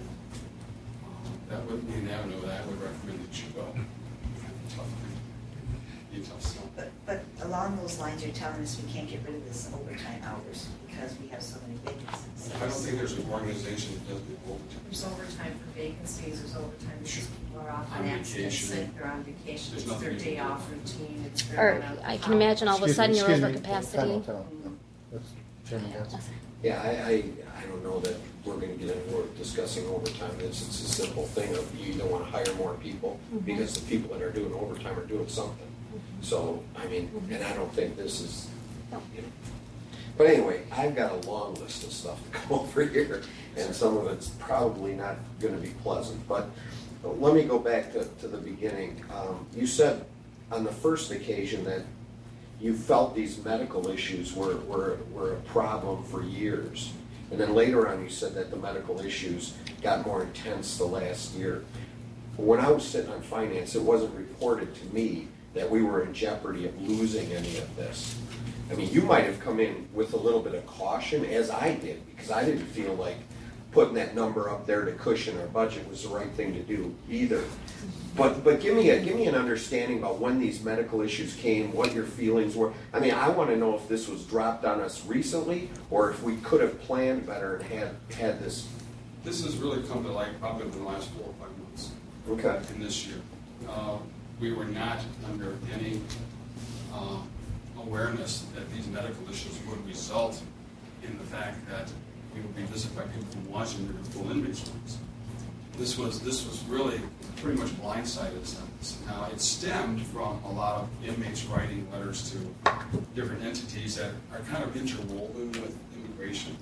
um, that would be an avenue that I would recommend that you go. Tough thing. Be a tough sell. But, but along those lines, you're telling us we can't get rid of this overtime hours because we have so many vacancies. I don't think there's an organization that does the overtime. There's overtime for vacancies, there's overtime because people are off On on accident, vacation. sick, they're on vacation, There's it's their nothing you day can do off about it. routine, it's their. Or amount of I can hours. imagine all of a Excuse me, sudden you're excuse over me. capacity. Time out, time out. Let's turn it down. Yeah, I, I, I don't know that we're gonna get into we're discussing overtime. It's, it's a simple thing of you either wanna hire more people Mhm. because the people that are doing overtime are doing something. So, I mean, and I don't think this is, No. you know. But anyway, I've got a long list of stuff to go over here, and some of it's probably not gonna be pleasant. But let me go back to, to the beginning. Um, you said on the first occasion that you felt these medical issues were, were, were a problem for years. And then later on, you said that the medical issues got more intense the last year. When I was sitting on finance, it wasn't reported to me that we were in jeopardy of losing any of this. I mean, you might have come in with a little bit of caution, as I did, because I didn't feel like putting that number up there to cushion our budget was the right thing to do either. But but give me a give me an understanding about when these medical issues came, what your feelings were. I mean, I want to know if this was dropped on us recently, or if we could have planned better and had had this. This has really come to light probably in the last four or five months. Okay. In this year. Uh, we were not under any uh, awareness that these medical issues would result in the fact that we would be visited by people from Washington with full inmates rooms. This was this was really pretty much blindsided us. Now it stemmed from a lot of inmates writing letters to different entities that are kind of interwoven with immigration,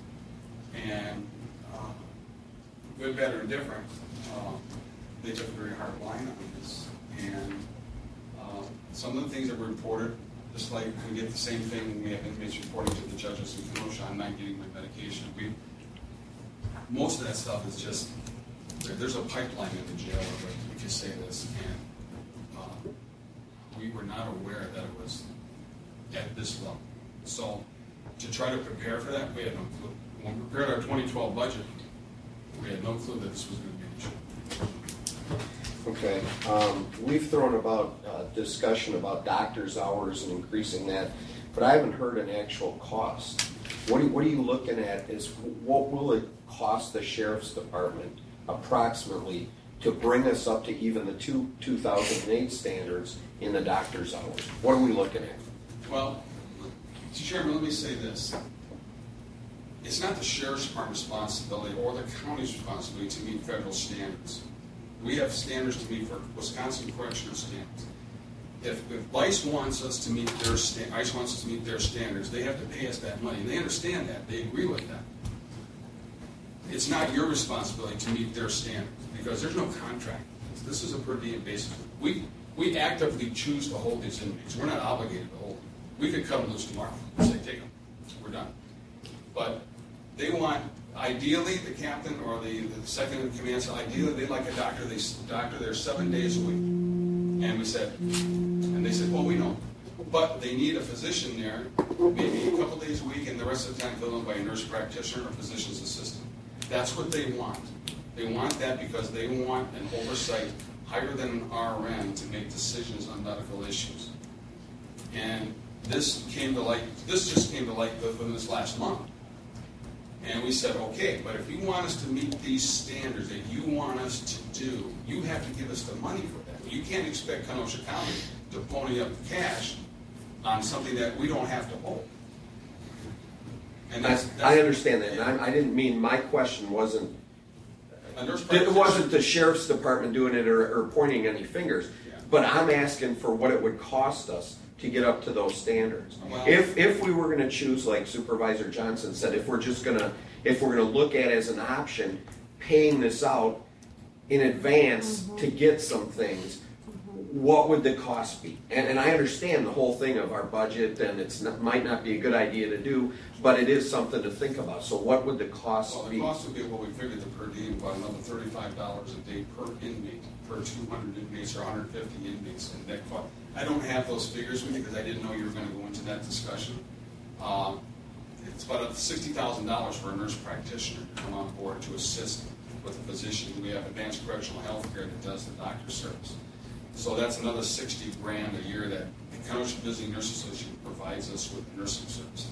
and uh, good, better, and different. Uh, they took a very hard line on this, and uh, some of the things that were reported, just like we get the same thing when we have inmates reporting to the judges in Kenosha, I'm not getting my medication. We most of that stuff is just there's a pipeline in the jail, if we can say this, and uh, we were not aware that it was at this level. So to try to prepare for that, we had no clue. When we prepared our twenty twelve budget, we had no clue that this was going to be an issue. Okay, um, we've thrown about uh, discussion about doctor's hours and increasing that, but I haven't heard an actual cost. What are, what are you looking at is what will it cost the sheriff's department approximately to bring us up to even the two, two thousand eight standards in the doctor's hours? What are we looking at? Well, Mister Chairman, let me say this. It's not the sheriff's department's responsibility or the county's responsibility to meet federal standards. We have standards to meet for Wisconsin correctional standards. if, if ICE wants us to meet their, sta- ICE wants us to meet their standards, they have to pay us that money, and they understand that, they agree with that. It's not your responsibility to meet their standards, because there's no contract. This is a per diem basis. We, we actively choose to hold these inmates. We're not obligated to hold them. We could cut them loose tomorrow and say, take them, we're done. But they want, ideally, the captain or the, the second in command, so ideally they'd like a doctor, they doctor there seven days a week. And we said, and they said, well, we know. But they need a physician there, maybe a couple days a week, and the rest of the time filled in by a nurse practitioner or physician's assistant. That's what they want. They want that because they want an oversight higher than an R N to make decisions on medical issues. And this came to light, this just came to light within this last month. And we said, okay, but if you want us to meet these standards that you want us to do, you have to give us the money for that. You can't expect Kenosha County to pony up the cash on something that we don't have to hold. And that's, that's I understand that, and I, I didn't mean, my question wasn't, it wasn't the sheriff's department doing it or, or pointing any fingers, Yeah. but I'm asking for what it would cost us to get up to those standards. Well- If, if we were gonna choose, like Supervisor Johnson said, if we're just gonna, if we're gonna look at as an option, paying this out in advance to get some things, what would the cost be? And, and I understand the whole thing of our budget, and it's not, might not be a good idea to do, but it is something to think about. So what would the cost Well, the be? cost would be what we figured the per diem, about another thirty-five dollars a day per inmate, per two hundred inmates or one hundred fifty inmates. And that cost, I don't have those figures with me because I didn't know you were going to go into that discussion. Um, it's about sixty thousand dollars for a nurse practitioner to come on board to assist with the physician. We have advanced correctional health care that does the doctor service. So that's another sixty grand a year that the Kenosha Visiting Nurse Association provides us with nursing services.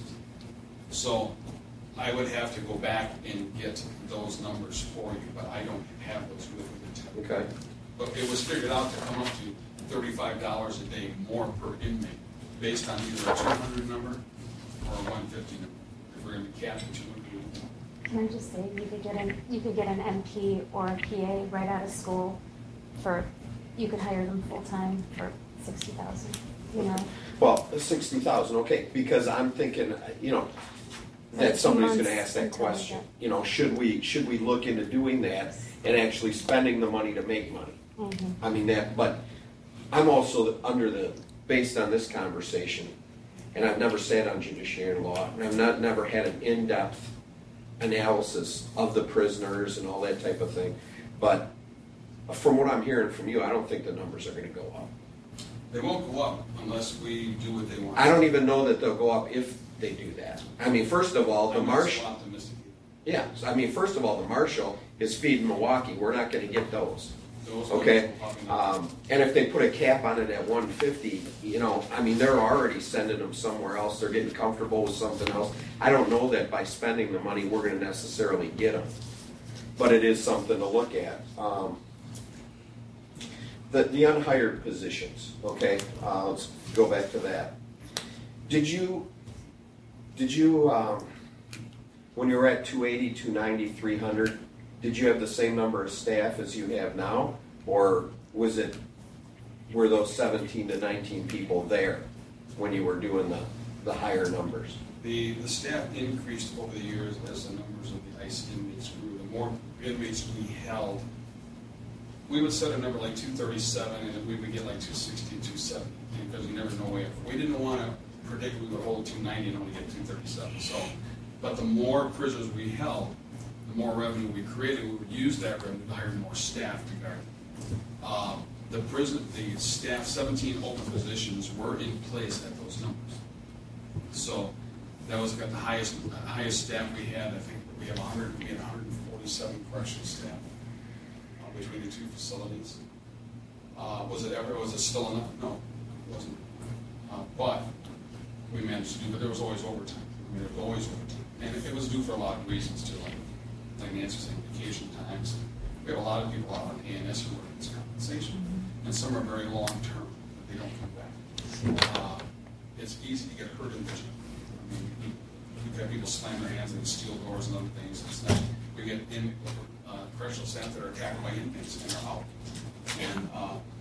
So I would have to go back and get those numbers for you, but I don't have those with me today. Okay. But it was figured out to come up to thirty-five dollars a day more per inmate, based on either a two hundred number or a one fifty number. If we're going to be capped at two hundred. Can I just say, you could get an, you could get an M P or a P A right out of school for, you could hire them full-time for sixty thousand, you know? Well, sixty thousand, okay, because I'm thinking, you know, that somebody's gonna ask that Until we question. get- You know, should we, should we look into doing that and actually spending the money to make money? Mhm. I mean, that, but I'm also under the, based on this conversation, and I've never sat on judiciary law, and I've not, never had an in-depth analysis of the prisoners and all that type of thing, but from what I'm hearing from you, I don't think the numbers are gonna go up. They won't go up unless we do what they want. I don't even know that they'll go up if they do that. I mean, first of all, the I'm not marshal, so optimistic. yeah, I mean, first of all, the marshal is feeding Milwaukee. We're not gonna get those. Those Okay, numbers will probably not- um, and if they put a cap on it at one fifty, you know, I mean, they're already sending them somewhere else, they're getting comfortable with something else. I don't know that by spending the money, we're gonna necessarily get them, but it is something to look at. Um, The, the unhired positions, okay, uh, let's go back to that. Did you, did you, um, when you were at two eighty, two ninety, three hundred, did you have the same number of staff as you have now? Or was it, were those seventeen to nineteen people there when you were doing the, the higher numbers? The, the staff increased over the years as the numbers of the ICE inmates grew. The more inmates we held, we would set a number like two thirty-seven, and we would get like two sixty, two seventy, because we never know if we didn't want to predict we would hold two ninety and only get two thirty-seven. So, but the more prisoners we held, the more revenue we created. We would use that revenue to hire more staff to guard. Um, the prison, the staff, seventeen open positions were in place at those numbers. So that was got the highest uh, highest staff we had. I think we have one hundred. We had one hundred forty-seven correctional staff between the two facilities. Uh, was it ever, was it still enough? No, it wasn't. Uh, but we managed to do, but there was always overtime. I mean, there was always overtime. And it was due for a lot of reasons too, like, like Nancy was saying, vacation times. We have a lot of people out on A and S who work this compensation. And some are very long-term, but they don't come back. Uh, it's easy to get hurt in the gym. I mean, we, we've got people slam their hands against steel doors and other things. It's not, we get in, uh, correctional staff that are attacked by inmates and are out. And uh,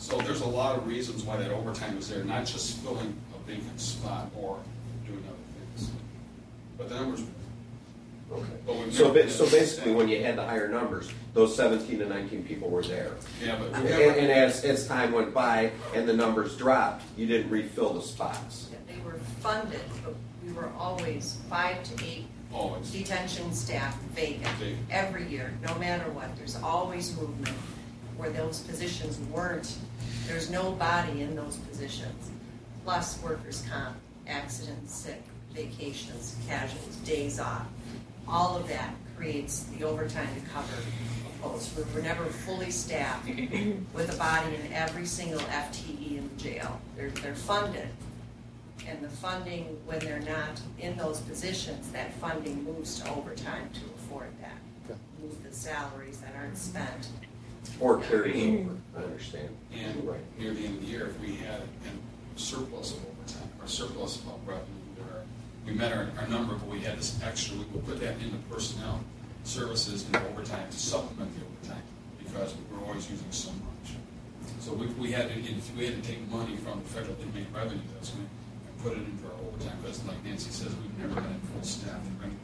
So there's a lot of reasons why that overtime is there, not just filling a vacant spot or doing other things. But the numbers, but Okay. we've So, never- ba- so basically, when you had the higher numbers, those seventeen to nineteen people were there. yeah, but And, we never, and as, as time went by and the numbers dropped, you didn't refill the spots. They were funded, but we were always five to eight always, detention staff vacant Vacant. every year, no matter what. There's always movement where those positions weren't, there's no body in those positions. Plus workers' comp, accidents, sick, vacations, casuals, days off. All of that creates the overtime to cover a post. We were never fully staffed with a body in every single F T E in the jail. They're, they're funded. And the funding, when they're not in those positions, that funding moves to overtime to afford that. Okay. Move the salaries that aren't spent. Or carries over, I understand. and Right. near the end of the year, if we had a surplus of overtime, or surplus of revenue, or we met our, our number, but we had this extra, we would put that into personnel services and overtime to supplement the overtime, because we were always using so much. So we, we had to, we had to take money from the federal inmate revenue adjustment and put it into our overtime, because like Nancy says, we've never been at full staff. They've been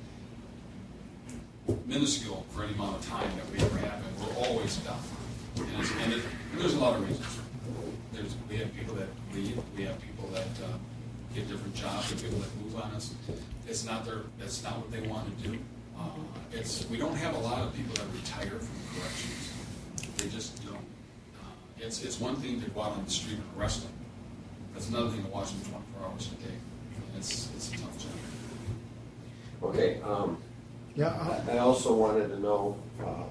minuscule for any amount of time that we ever have, and we're always down. And, it's, and, it, and there's a lot of reasons. There's, we have people that leave, we have people that uh, get different jobs, we have people that move on us. It's not their, that's not what they want to do. Uh, it's, we don't have a lot of people that retire from corrections. They just don't. Uh, it's, it's one thing to go out on the street and arrest them. It's another thing to watch them twenty-four hours a day. And it's, it's a tough job. Okay, um, Yeah, uh, I I also wanted to know uh,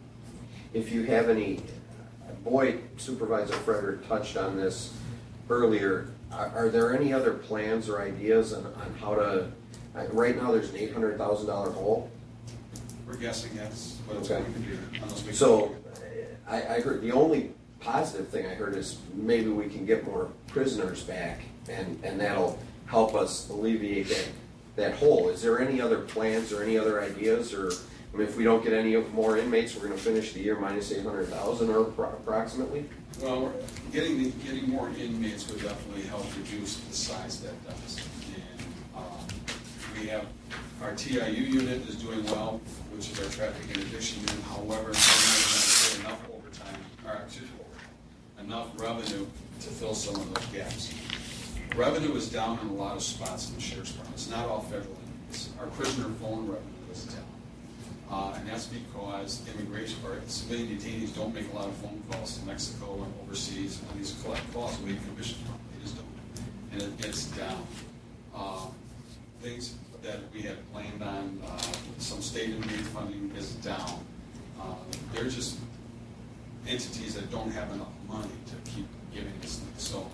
if you have any, Boyd Supervisor Frederick touched on this earlier. Are, are there any other plans or ideas on, on how to, uh, right now there's an eight hundred thousand dollar hole. We're guessing that's what it's Okay. going to be on those big. So I, I heard, the only positive thing I heard is maybe we can get more prisoners back and, and that'll help us alleviate that, that hole. Is there any other plans or any other ideas, or I mean, if we don't get any more inmates, we're gonna finish the year minus eight hundred thousand or appro- approximately? Well, we're getting the, getting more inmates would definitely help reduce the size of that deficit. And um, we have, our T I U unit is doing well, which is our traffic and addiction unit. However, we're not going to get enough overtime, or excuse me, overtime, enough revenue to fill some of those gaps. Revenue is down in a lot of spots in the sheriff's department. It's not all federal inmates. Our prisoner phone revenue is down. Uh, and that's because immigration or civilian detainees don't make a lot of phone calls to Mexico and overseas, and these collect calls we get commissions from. They just don't, and it, it's down. Uh, things that we had planned on, uh, some state inmate funding is down. Uh, they're just entities that don't have enough money to keep giving us things. So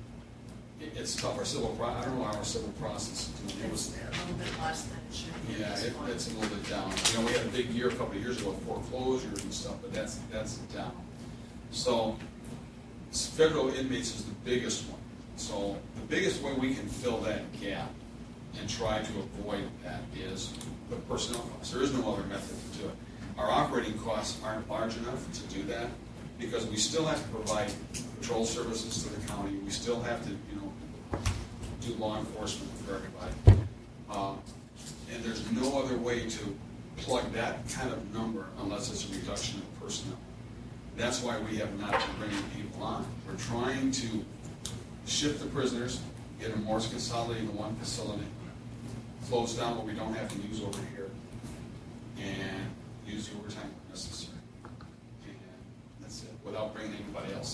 it, it's tough. Our civil, pro- I don't know how our civil process is doing. It was It's a little bit less than it should be. yeah, at this it, point. it's a little bit down. You know, we had a big year a couple of years ago with foreclosures and stuff, but that's, that's down. So, s- federal inmates is the biggest one. So, the biggest way we can fill that gap and try to avoid that is the personnel costs. There is no other method to do it. Our operating costs aren't large enough to do that because we still have to provide patrol services to the county. We still have to, you know, do law enforcement for everybody. Uh, and there's no other way to plug that kind of number unless it's a reduction in personnel. That's why we have not been bringing people on. We're trying to shift the prisoners, get them more consolidated in one facility, close down what we don't have to use over here, and use the overtime when necessary. And that's it, without bringing anybody else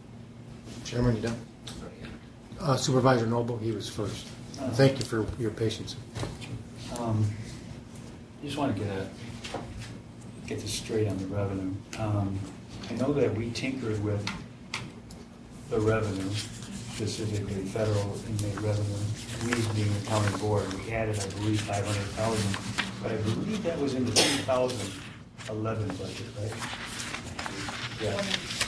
in. Chairman, you done? Uh, Supervisor Noble, he was first. Thank you for your patience. Um, Just want to get a, get this straight on the revenue. Um, I know that we tinkered with the revenue, specifically federal inmate revenue. We being the county board, we added, I believe, five hundred thousand, but I believe that was in the two thousand eleven budget, right? Yeah.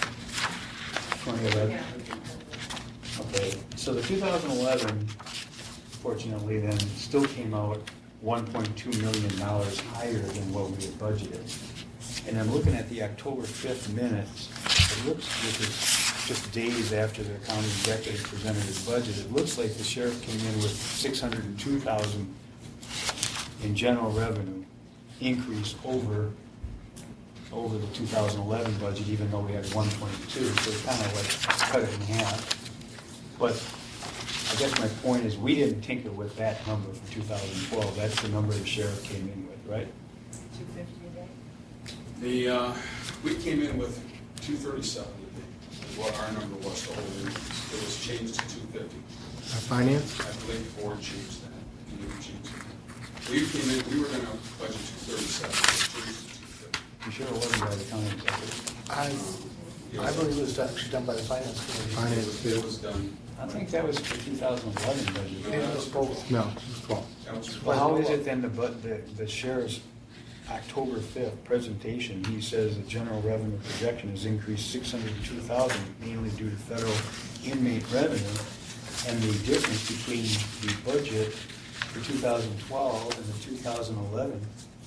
twenty eleven? Yeah. Okay, so the two thousand eleven, fortunately, then still came out one point two million dollars higher than what we had budgeted. And I'm looking at the October fifth minutes, it looks, which is just days after the county executive presented his budget, it looks like the sheriff came in with six hundred and two thousand in general revenue increase over, over the two thousand eleven budget, even though we had one twenty-two, so it kind of like cut it in half. But I guess my point is, we didn't tinker with that number for two thousand twelve. That's the number the sheriff came in with, right? Two fifty a day? The, uh, we came in with two thirty-seven a day, is what our number was to hold in. It was changed to two fifty. Uh, Finance? I believe the board changed that. You didn't change it. We came in, we were gonna budget two thirty-seven, it was changed to two fifty. You sure it wasn't by the county executive? I, I believe it was actually done by the finance committee. Finance. It was, it was done. I think that was for two thousand eleven budget. It was both. No, it's twelve. That was- Well, how is it then the, bu- the, the sheriff's October fifth presentation, he says the general revenue projection has increased six hundred two thousand, mainly due to federal inmate revenue, and the difference between the budget for two thousand twelve and the two thousand eleven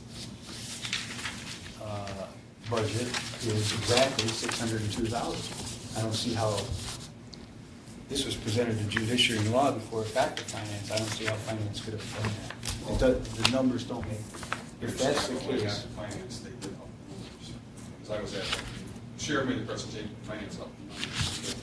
uh, budget is exactly six hundred two thousand. I don't see how, this was presented to judiciary and law before it got to finance. I don't see how finance could have done that. It does, the numbers don't make, if that's the When we got case. to finance, they did help the numbers. Because I was at, the sheriff made the presentation, finance helped the numbers.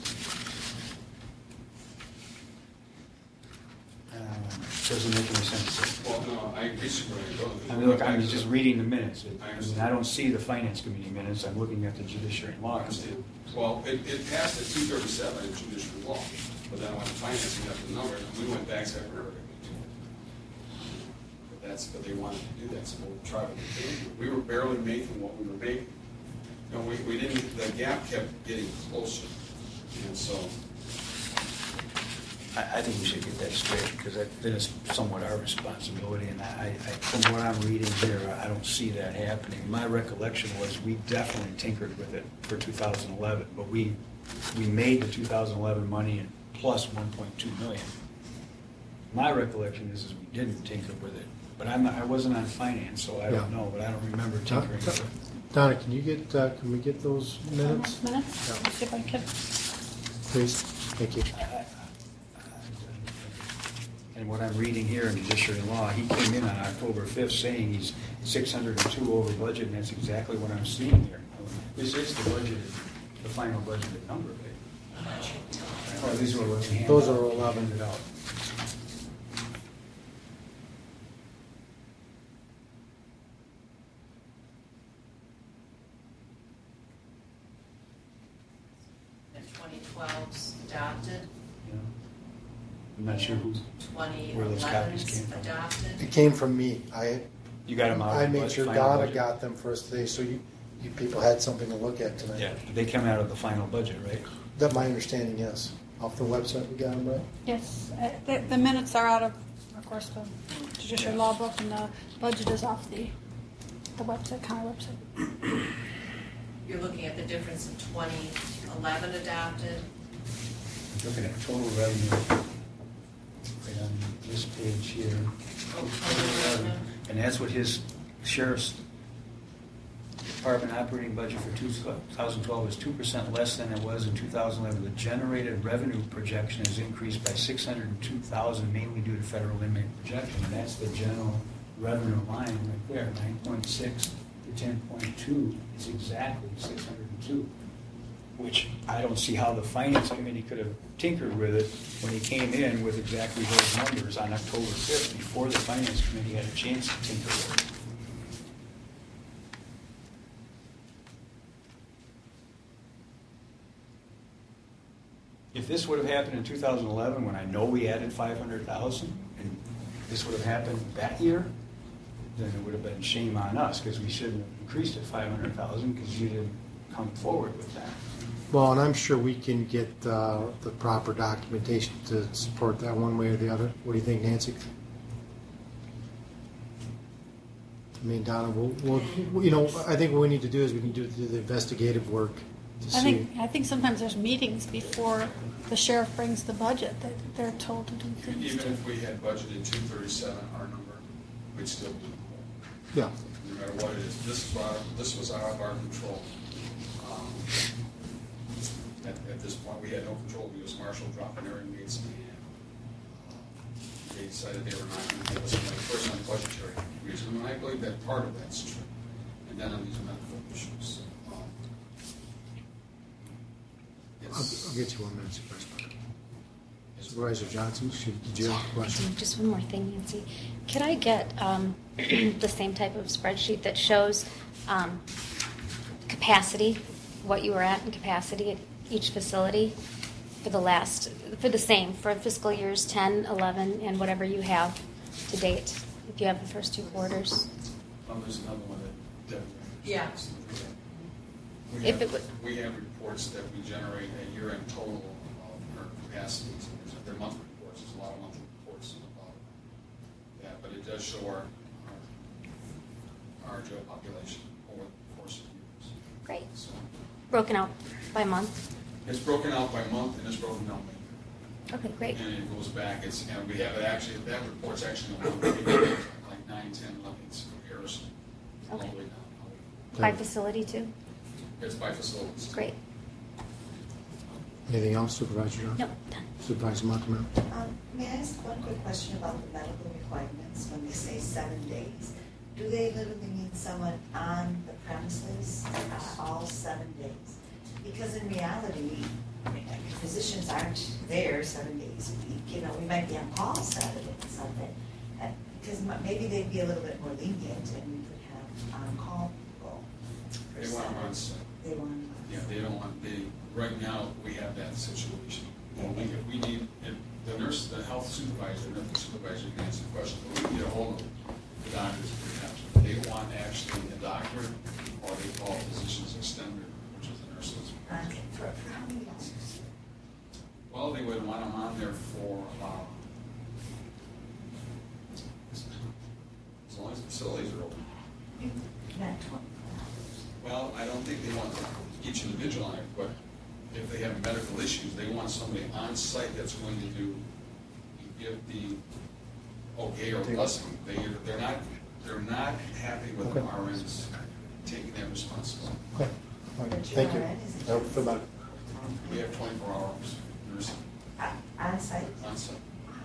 Um, Doesn't make any sense. Well, no, I agree with you. I mean, look, I'm just reading the minutes. I I understand. mean, I don't see the finance committee minutes. I'm looking at the judiciary and I law. understand. Well, it, it passed at two thirty-seven in judicial law, but then when finance, we got the number, and we went back and said, we're But that's, but they wanted to do that, so we'll try to continue. We were barely making what we were making. You know, we, we didn't, the gap kept getting closer, and so, I, I think we should get that straight, because that, that is somewhat our responsibility, and I, I, from what I'm reading here, I don't see that happening. My recollection was we definitely tinkered with it for two thousand eleven, but we, we made the two thousand eleven money in plus one point two million. My recollection is, is we didn't tinker with it, but I'm, I wasn't on finance, so I don't Yeah. know, but I don't remember tinkering with it. Donna, can you get, uh, can we get those minutes? Minutes? Yeah. Let's see if I can. Please, thank you. I- I- And what I'm reading here in judiciary law, he came in on October fifth saying he's six hundred two over budget, and that's exactly what I'm seeing here. This is the budgeted, the final budgeted number, right? Oh, these are what we handed Those are out. eleven. Handed out. And twenty twelve's adopted, Yeah. I'm not sure who's, twenty Where those copies came eleven's from. adopted. It came from me. I, you got them out? I of the made budget- sure final Donna budget? got them for us today, so you, you people had something to look at tonight. Yeah, they come out of the final budget, right? That my understanding, yes. Off the website, we got them, right? Yes, uh, the, the minutes are out of, of course, the judicial law book, and the budget is off the, the website, county website. You're looking at the difference in twenty eleven adopted, Looking at total revenue, right on this page here. oh, total revenue. And that's what his sheriff's department operating budget for two thousand twelve is two percent less than it was in two thousand eleven. The generated revenue projection has increased by six hundred two thousand, mainly due to federal inmate projection. And that's the general revenue line right there, nine point six to ten point two. It's exactly six hundred two, which I don't see how the finance committee could have tinkered with it when he came in with exactly those numbers on October fifth, before the finance committee had a chance to tinker with it. If this would have happened in two thousand eleven, when I know we added five hundred thousand, and this would have happened that year, then it would have been shame on us, because we shouldn't have increased it five hundred thousand, because you didn't come forward with that. Well, and I'm sure we can get uh, the proper documentation to support that one way or the other. What do you think, Nancy? I mean, Donna, we'll, we'll, you know, I think what we need to do is we need to do the investigative work to I see. think, I think sometimes there's meetings before the sheriff brings the budget, that they're told to do things. even to- if we had budgeted two thirty-seven, our number, we'd still be in the hole. Yeah. No matter what it is, this is, our- this was out of our control. Um, At, at this point, had no control of U S Marshal dropping their inmates, and uh, they decided they were not going to give us money, first on budgetary reason, and I believe that part of that's true. And then on these medical issues. Um, I'll, it's- I'll get you one minute, Supervisor. Supervisor Johnson, should, did you have a question? Just one more thing, Nancy. Could I get um, the same type of spreadsheet that shows um, capacity, what you were at in capacity at each facility for the last, for the same, for fiscal years ten, eleven, and whatever you have to date, if you have the first two quarters? Um, there's another one that Debbie. Yeah. We If have, it would- we have reports that we generate a year-end total of our capacities. They're monthly reports. There's a lot of monthly reports about that, but it does show our our, our jail population over the course of years. Great. So Broken out by month? it's broken out by month and it's broken down by year. Okay, great. And it goes back. It's and we have it actually. That report's actually on like nine, ten, eleven. It's a comparison all the Okay. way down. By facility too? It's by facilities. Great. Anything else, Supervisor Johnson? Nope, done. Supervisor Montanaro? Um, May I ask one quick question about the medical requirements when they say seven days? Do they literally need someone on the premises uh, all seven days? Because in reality, physicians aren't there seven days a week. You know, we might be on call Saturday or something. Uh, Because m- maybe they'd be a little bit more lenient and we could have on-call people. for They want them on Saturday. site. They want them on Yeah, they don't want, they, right now, we have that situation. When we, if we need, if the nurse, the health supervisor, nursing supervisor can answer the question, but we get a hold of the doctors, we have to. They want actually a doctor, or they call physician's extender, which is the nurses. Okay, for, for how many hours? Well, they would want them on there for, um, as long as the facilities are open. Not twenty-four hours. Well, I don't think they want each individual on it, but if they have medical issues, they want somebody on site that's going to do, give the okay or blessing. They, they're not, they're not happy with the Okay. R Ns taking that responsibility. Okay. All right. But Thank you. you're all right, isn't I it? hope for about We have twenty-four hours nursing Uh, On site? on site.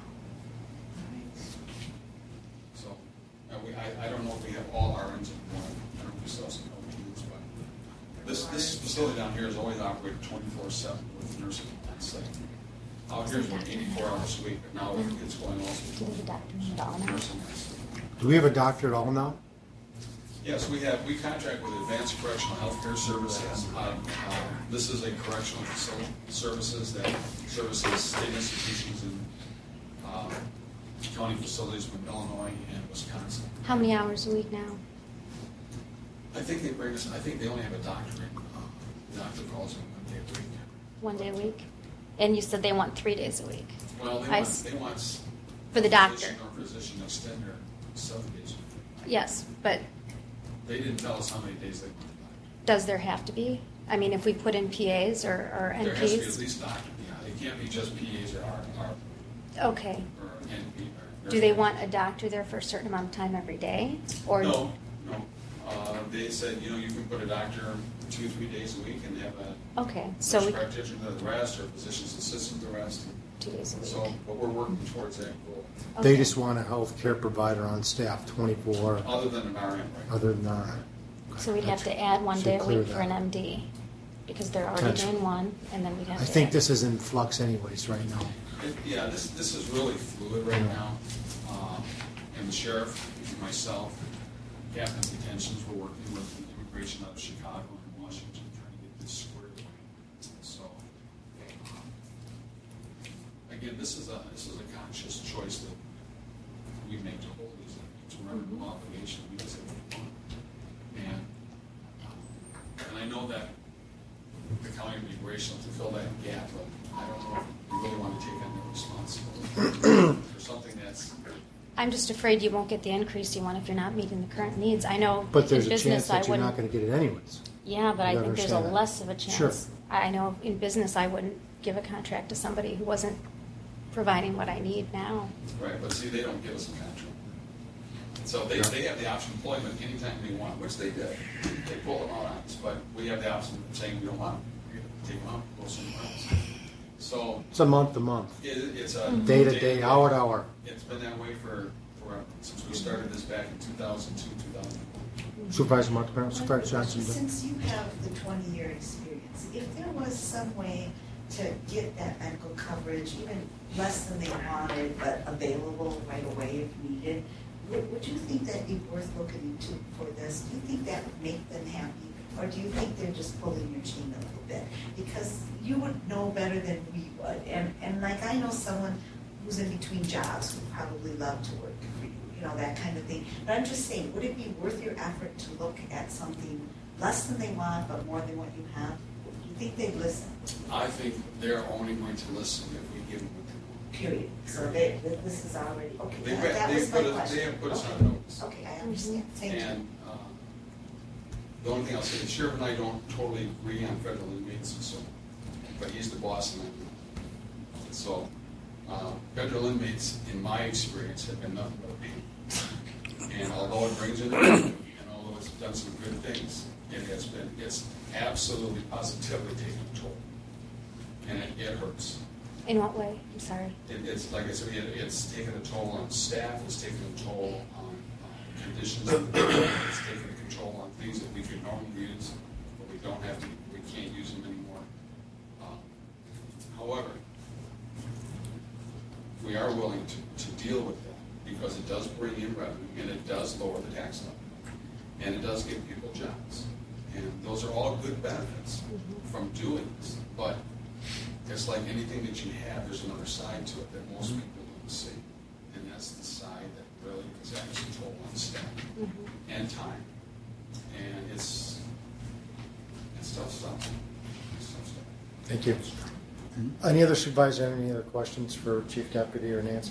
So, uh, we, I, I don't know if we have all R Ns in one. I don't know if we still have some L P Us, but this, this facility down here has always operated twenty-four seven with nursing on site. Out here is eighty-four hours a week, but now it's going also Do you have a doctor at all to now? nursing on site. Do we have a doctor at all now? Yes, we have, we contract with Advanced Correctional Healthcare Services. Uh, uh, This is a correctional facility, services that services state institutions in uh, county facilities from Illinois and Wisconsin. How many hours a week now? I think they bring us, I think they only have a doctor in, uh, the doctor calls in one day a week. One day a week? And you said they want three days a week? Well, they I want, s- they want. s- For the doctor? Physician or physician extender, seven days a week. Yes, but They didn't tell us how many days they want the doctor. does there have to be? I mean, if we put in P As or, or There has to be at N Ps? least doctor, yeah, it can't be just P As or R, Okay. or N P. or Do they nurse want a doctor there for a certain amount of time every day? Or No, no. Uh, They said, you know, you can put a doctor two, three days a week and have a Okay, so nurse we, practitioner the rest, or physician's assistant the rest. two days a So, week. but we're working towards that goal, They Okay. just want a health care provider on staff twenty-four, other than an R N, right? other than that. So we'd have to add one Should day a clear week for that. an M D, because they're already Potential. doing one, and then we'd have I to think add- this is in flux anyways right now. It- Yeah, this, this is really fluid right now. Um, And the sheriff, myself, captain of detentions, we're working with the immigration out of Chicago and Washington, trying to get this squared away. So, um, again, this is a, this is a conscious choice that we make to hold these, to run an obligation, we just have to want. And, um, and I know that the county would be gracious to fill that gap, but I don't know if we really want to take on that responsibility for something that's, I'm just afraid you won't get the increase you want if you're not meeting the current needs. I know But in there's a business chance I that you're not wouldn't. gonna get it anyways. Yeah, but I You think there's a understand that. less of a chance. Sure. I know in business I wouldn't give a contract to somebody who wasn't providing what I need now. right, but see, they don't give us a contract. So they, they have the option of employment anytime they want, which they did. They pull them out on us, but we have the option of saying we don't want them. We have to take them out, go somewhere else. So It's a month to month, it, it's a. day to day, hour to hour. It's been that way for, for, since we started this back in two thousand two, two thousand four. Supervisor Montenegro, Supervisor Johnson. Since you have the twenty-year experience, if there was some way to get that medical coverage, even less than they wanted, but available right away if needed, would, would you think that'd be worth looking into for this? Do you think that would make them happy? Or do you think they're just pulling your chain a little bit? Because you would know better than we would. And, and like I know someone who's in between jobs who probably love to work for you, you know, that kind of thing. But I'm just saying, would it be worth your effort to look at something less than they want, but more than what you have? Do you think they'd listen? I think they're only going to listen if we give them what they want. Period. So they, th- this is already, okay, They've, that, that they've was my put us, question. they have put us Okay. on notice. Okay, I understand. Thank you. And uh, the only thing I'll say, the sheriff and I don't totally agree on federal inmates, so, but he's the boss and I'm not. And so, uh, federal inmates, in my experience, have been nothing but a pain. And although it brings in the revenue, and although it's done some good things, it has been, it's absolutely positively taken a toll. And it, it hurts. In what way? I'm sorry. It, it's, like I said, it, it's taken a toll on staff, it's taken a toll on uh, conditions of the job, it's taken a control on things that we could normally use, but we don't have to, we can't use them anymore. Um, However, we are willing to, to deal with that because it does bring in revenue and it does lower the tax level. And it does give people jobs. And those are all good benefits from doing this. But it's like anything that you have, there's another side to it that most people don't see. And that's the side that really is actually toll on staff and time. And it's, it's tough stuff. It's tough stuff. Thank you. Any other supervisor have any other questions for Chief Deputy or Nancy?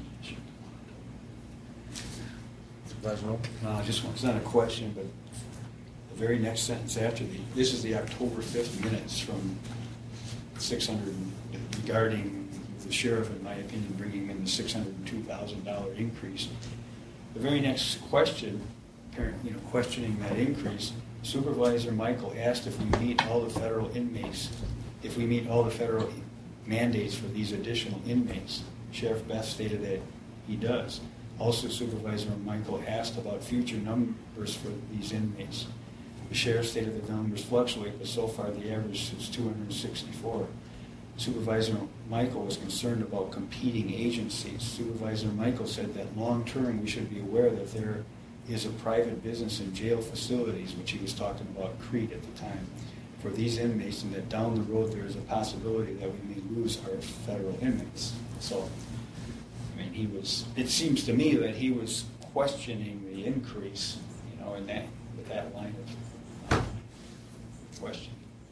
Supervisor Noel? Uh, just one, it's not a question, but the very next sentence after the, this is the October fifth minutes from six hundred regarding the sheriff, in my opinion, bringing in the six hundred two thousand dollars increase. The very next question, you know, questioning that increase, Supervisor Michael asked if we meet all the federal inmates, if we meet all the federal mandates for these additional inmates. Sheriff Beth stated that he does. Also, Supervisor Michael asked about future numbers for these inmates. The sheriff stated the numbers fluctuate, but so far the average is two hundred sixty-four. Supervisor Michael was concerned about competing agencies. Supervisor Michael said that long-term we should be aware that there is a private business in jail facilities, which he was talking about Crete at the time, for these inmates, and that down the road there is a possibility that we may lose our federal inmates. So, I mean, he was, it seems to me that he was questioning the increase, you know, in that, with that line of uh, question.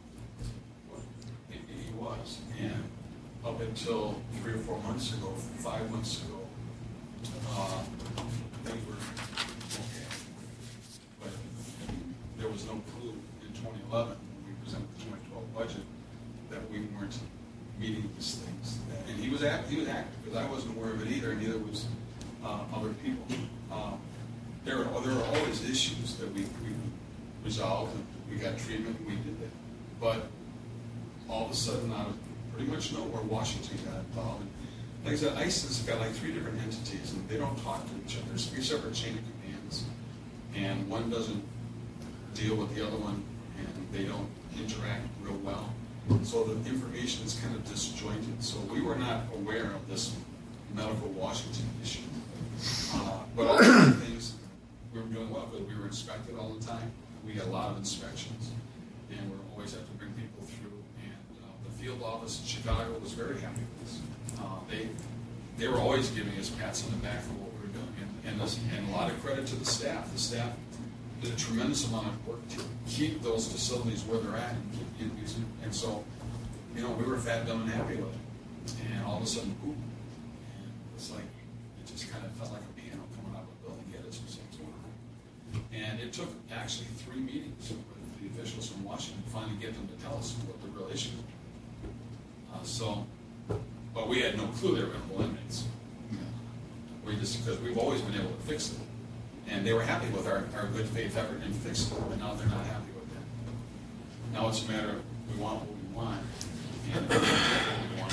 He he was, and up until three or four months ago, five months ago, uh, things were okay. But there was no clue in twenty eleven, when we presented the twenty twelve budget, that we weren't meeting these things. And he was act, he was active, because I wasn't aware of it either, and neither was uh, other people. Um, there are there are always issues that we we resolved, and we got treatment, and we did that. But all of a sudden, out of pretty much nowhere, Washington got involved. And like I said, ICE has got like three different entities, and they don't talk to each other. There's three separate chain of commands, and one doesn't deal with the other one, and they don't interact real well. So the information is kind of disjointed. So we were not aware of this medical Washington issue. Uh, but all the other things, we were doing well, because we were inspected all the time. We had a lot of inspections, and we always have to bring people through. And uh, the field office in Chicago was very happy with us. Uh, they they were always giving us pats on the back for what we were doing, and, and, this, and a lot of credit to the staff. The staff did a tremendous amount of work to keep those facilities where they're at, and, keep, and, and so, you know, we were fat, dumb, and happy with it. And all of a sudden, boom, and it's like it just kind of felt like a piano coming out of a building. Yeah, this was what's going on. And it took actually three meetings with the officials from Washington to finally get them to tell us what the real issue was. Uh, so, but we had no clue they were going to pull inmates. We just, because we've always been able to fix it. And they were happy with our, our good faith effort in fixing it, but now they're not happy with that. Now it's a matter of we want what we want, and if we don't get what we want,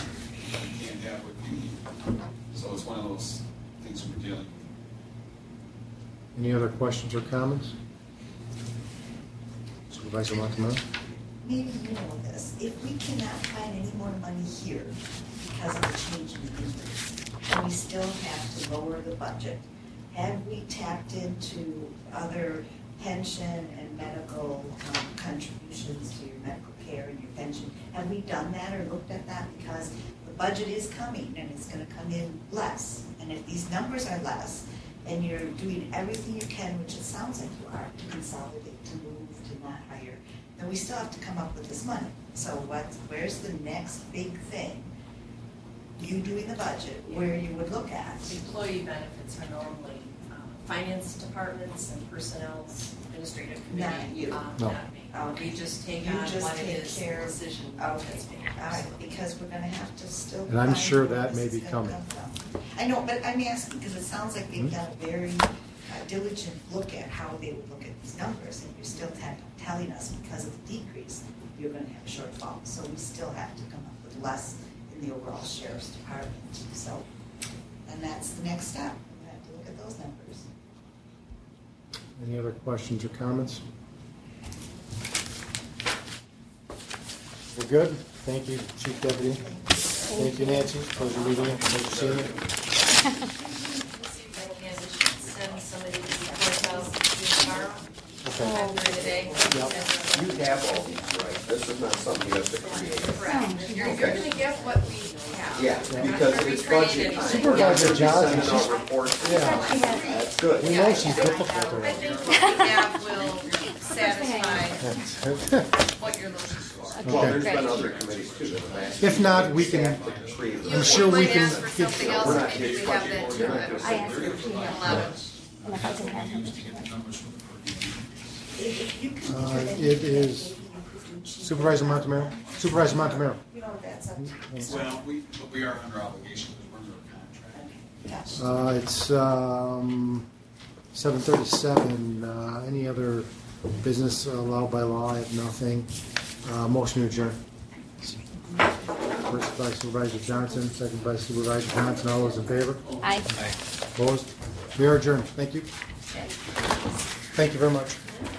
can't have what you need. So it's one of those things we're dealing with. Any other questions or comments? Supervisor Montanaro? Maybe you know this, if we cannot find any more money here because of the change in the increase, and we still have to lower the budget, have we tapped into other pension and medical um, contributions to your medical care and your pension? Have we done that or looked at that? Because the budget is coming and it's gonna come in less. And if these numbers are less, and you're doing everything you can, which it sounds like you are, to consolidate, to move, to not hire, then we still have to come up with this money. So what, where's the next big thing? You doing the budget, where you would look at? Employee benefits are normally um, finance departments and personnel's administrative committee. Not you. um, No. Not me. Okay. We just take You on just what it take is, care- the decision Okay, that's made. all right, because we're gonna have to still. And I'm find sure where that this may is be gonna coming. come from. I know, but I'm asking, because it sounds like they've Hmm? done a very uh, diligent look at how they would look at these numbers, and you're still te- telling us because of the decrease, you're gonna have a shortfall, so we still have to come up with less in the overall sheriff's department, so, and that's the next step, we have to look at those numbers. Any other questions or comments? We're good? Thank you, Chief Deputy. Thank you, Nancy. Pleasure meeting you. Pleasure seeing you. I can send somebody to the courthouse tomorrow, Okay. sometime during the day. Yep. You have all these, right? This is not something you have to create. Correct. You're, you're Okay. gonna get what we have. Yeah, We're not because gonna it's recreate budget anything. time. Supervisor We're Johnson, sending she's- out reports. Yeah. That's good. We know she's difficult I already. think what we have will satisfy what you're looking for. Well, Okay. there's been other committees too that have asked. If not, we can- staff to create You I'm sure we might can ask for get- something else, We're not maybe we getting have budget, that we're too. not but gonna I asked we're if she gonna had allow it. And if I can have them. If you can Uh, do it anything, is maybe you could do cheaper. Supervisor Montemaro? Supervisor Montemaro? You know, that's up to you. Well, we, but we are under obligation because we're under a contract. Okay, gotcha. Uh, It's um, seven thirty-seven. Uh, Any other business allowed by law? I have nothing. Uh, Motion to adjourn. First by Supervisor Johnson, second by Supervisor Johnson. All those in favor? Aye. Opposed? We are adjourned. Thank you. Thank you very much.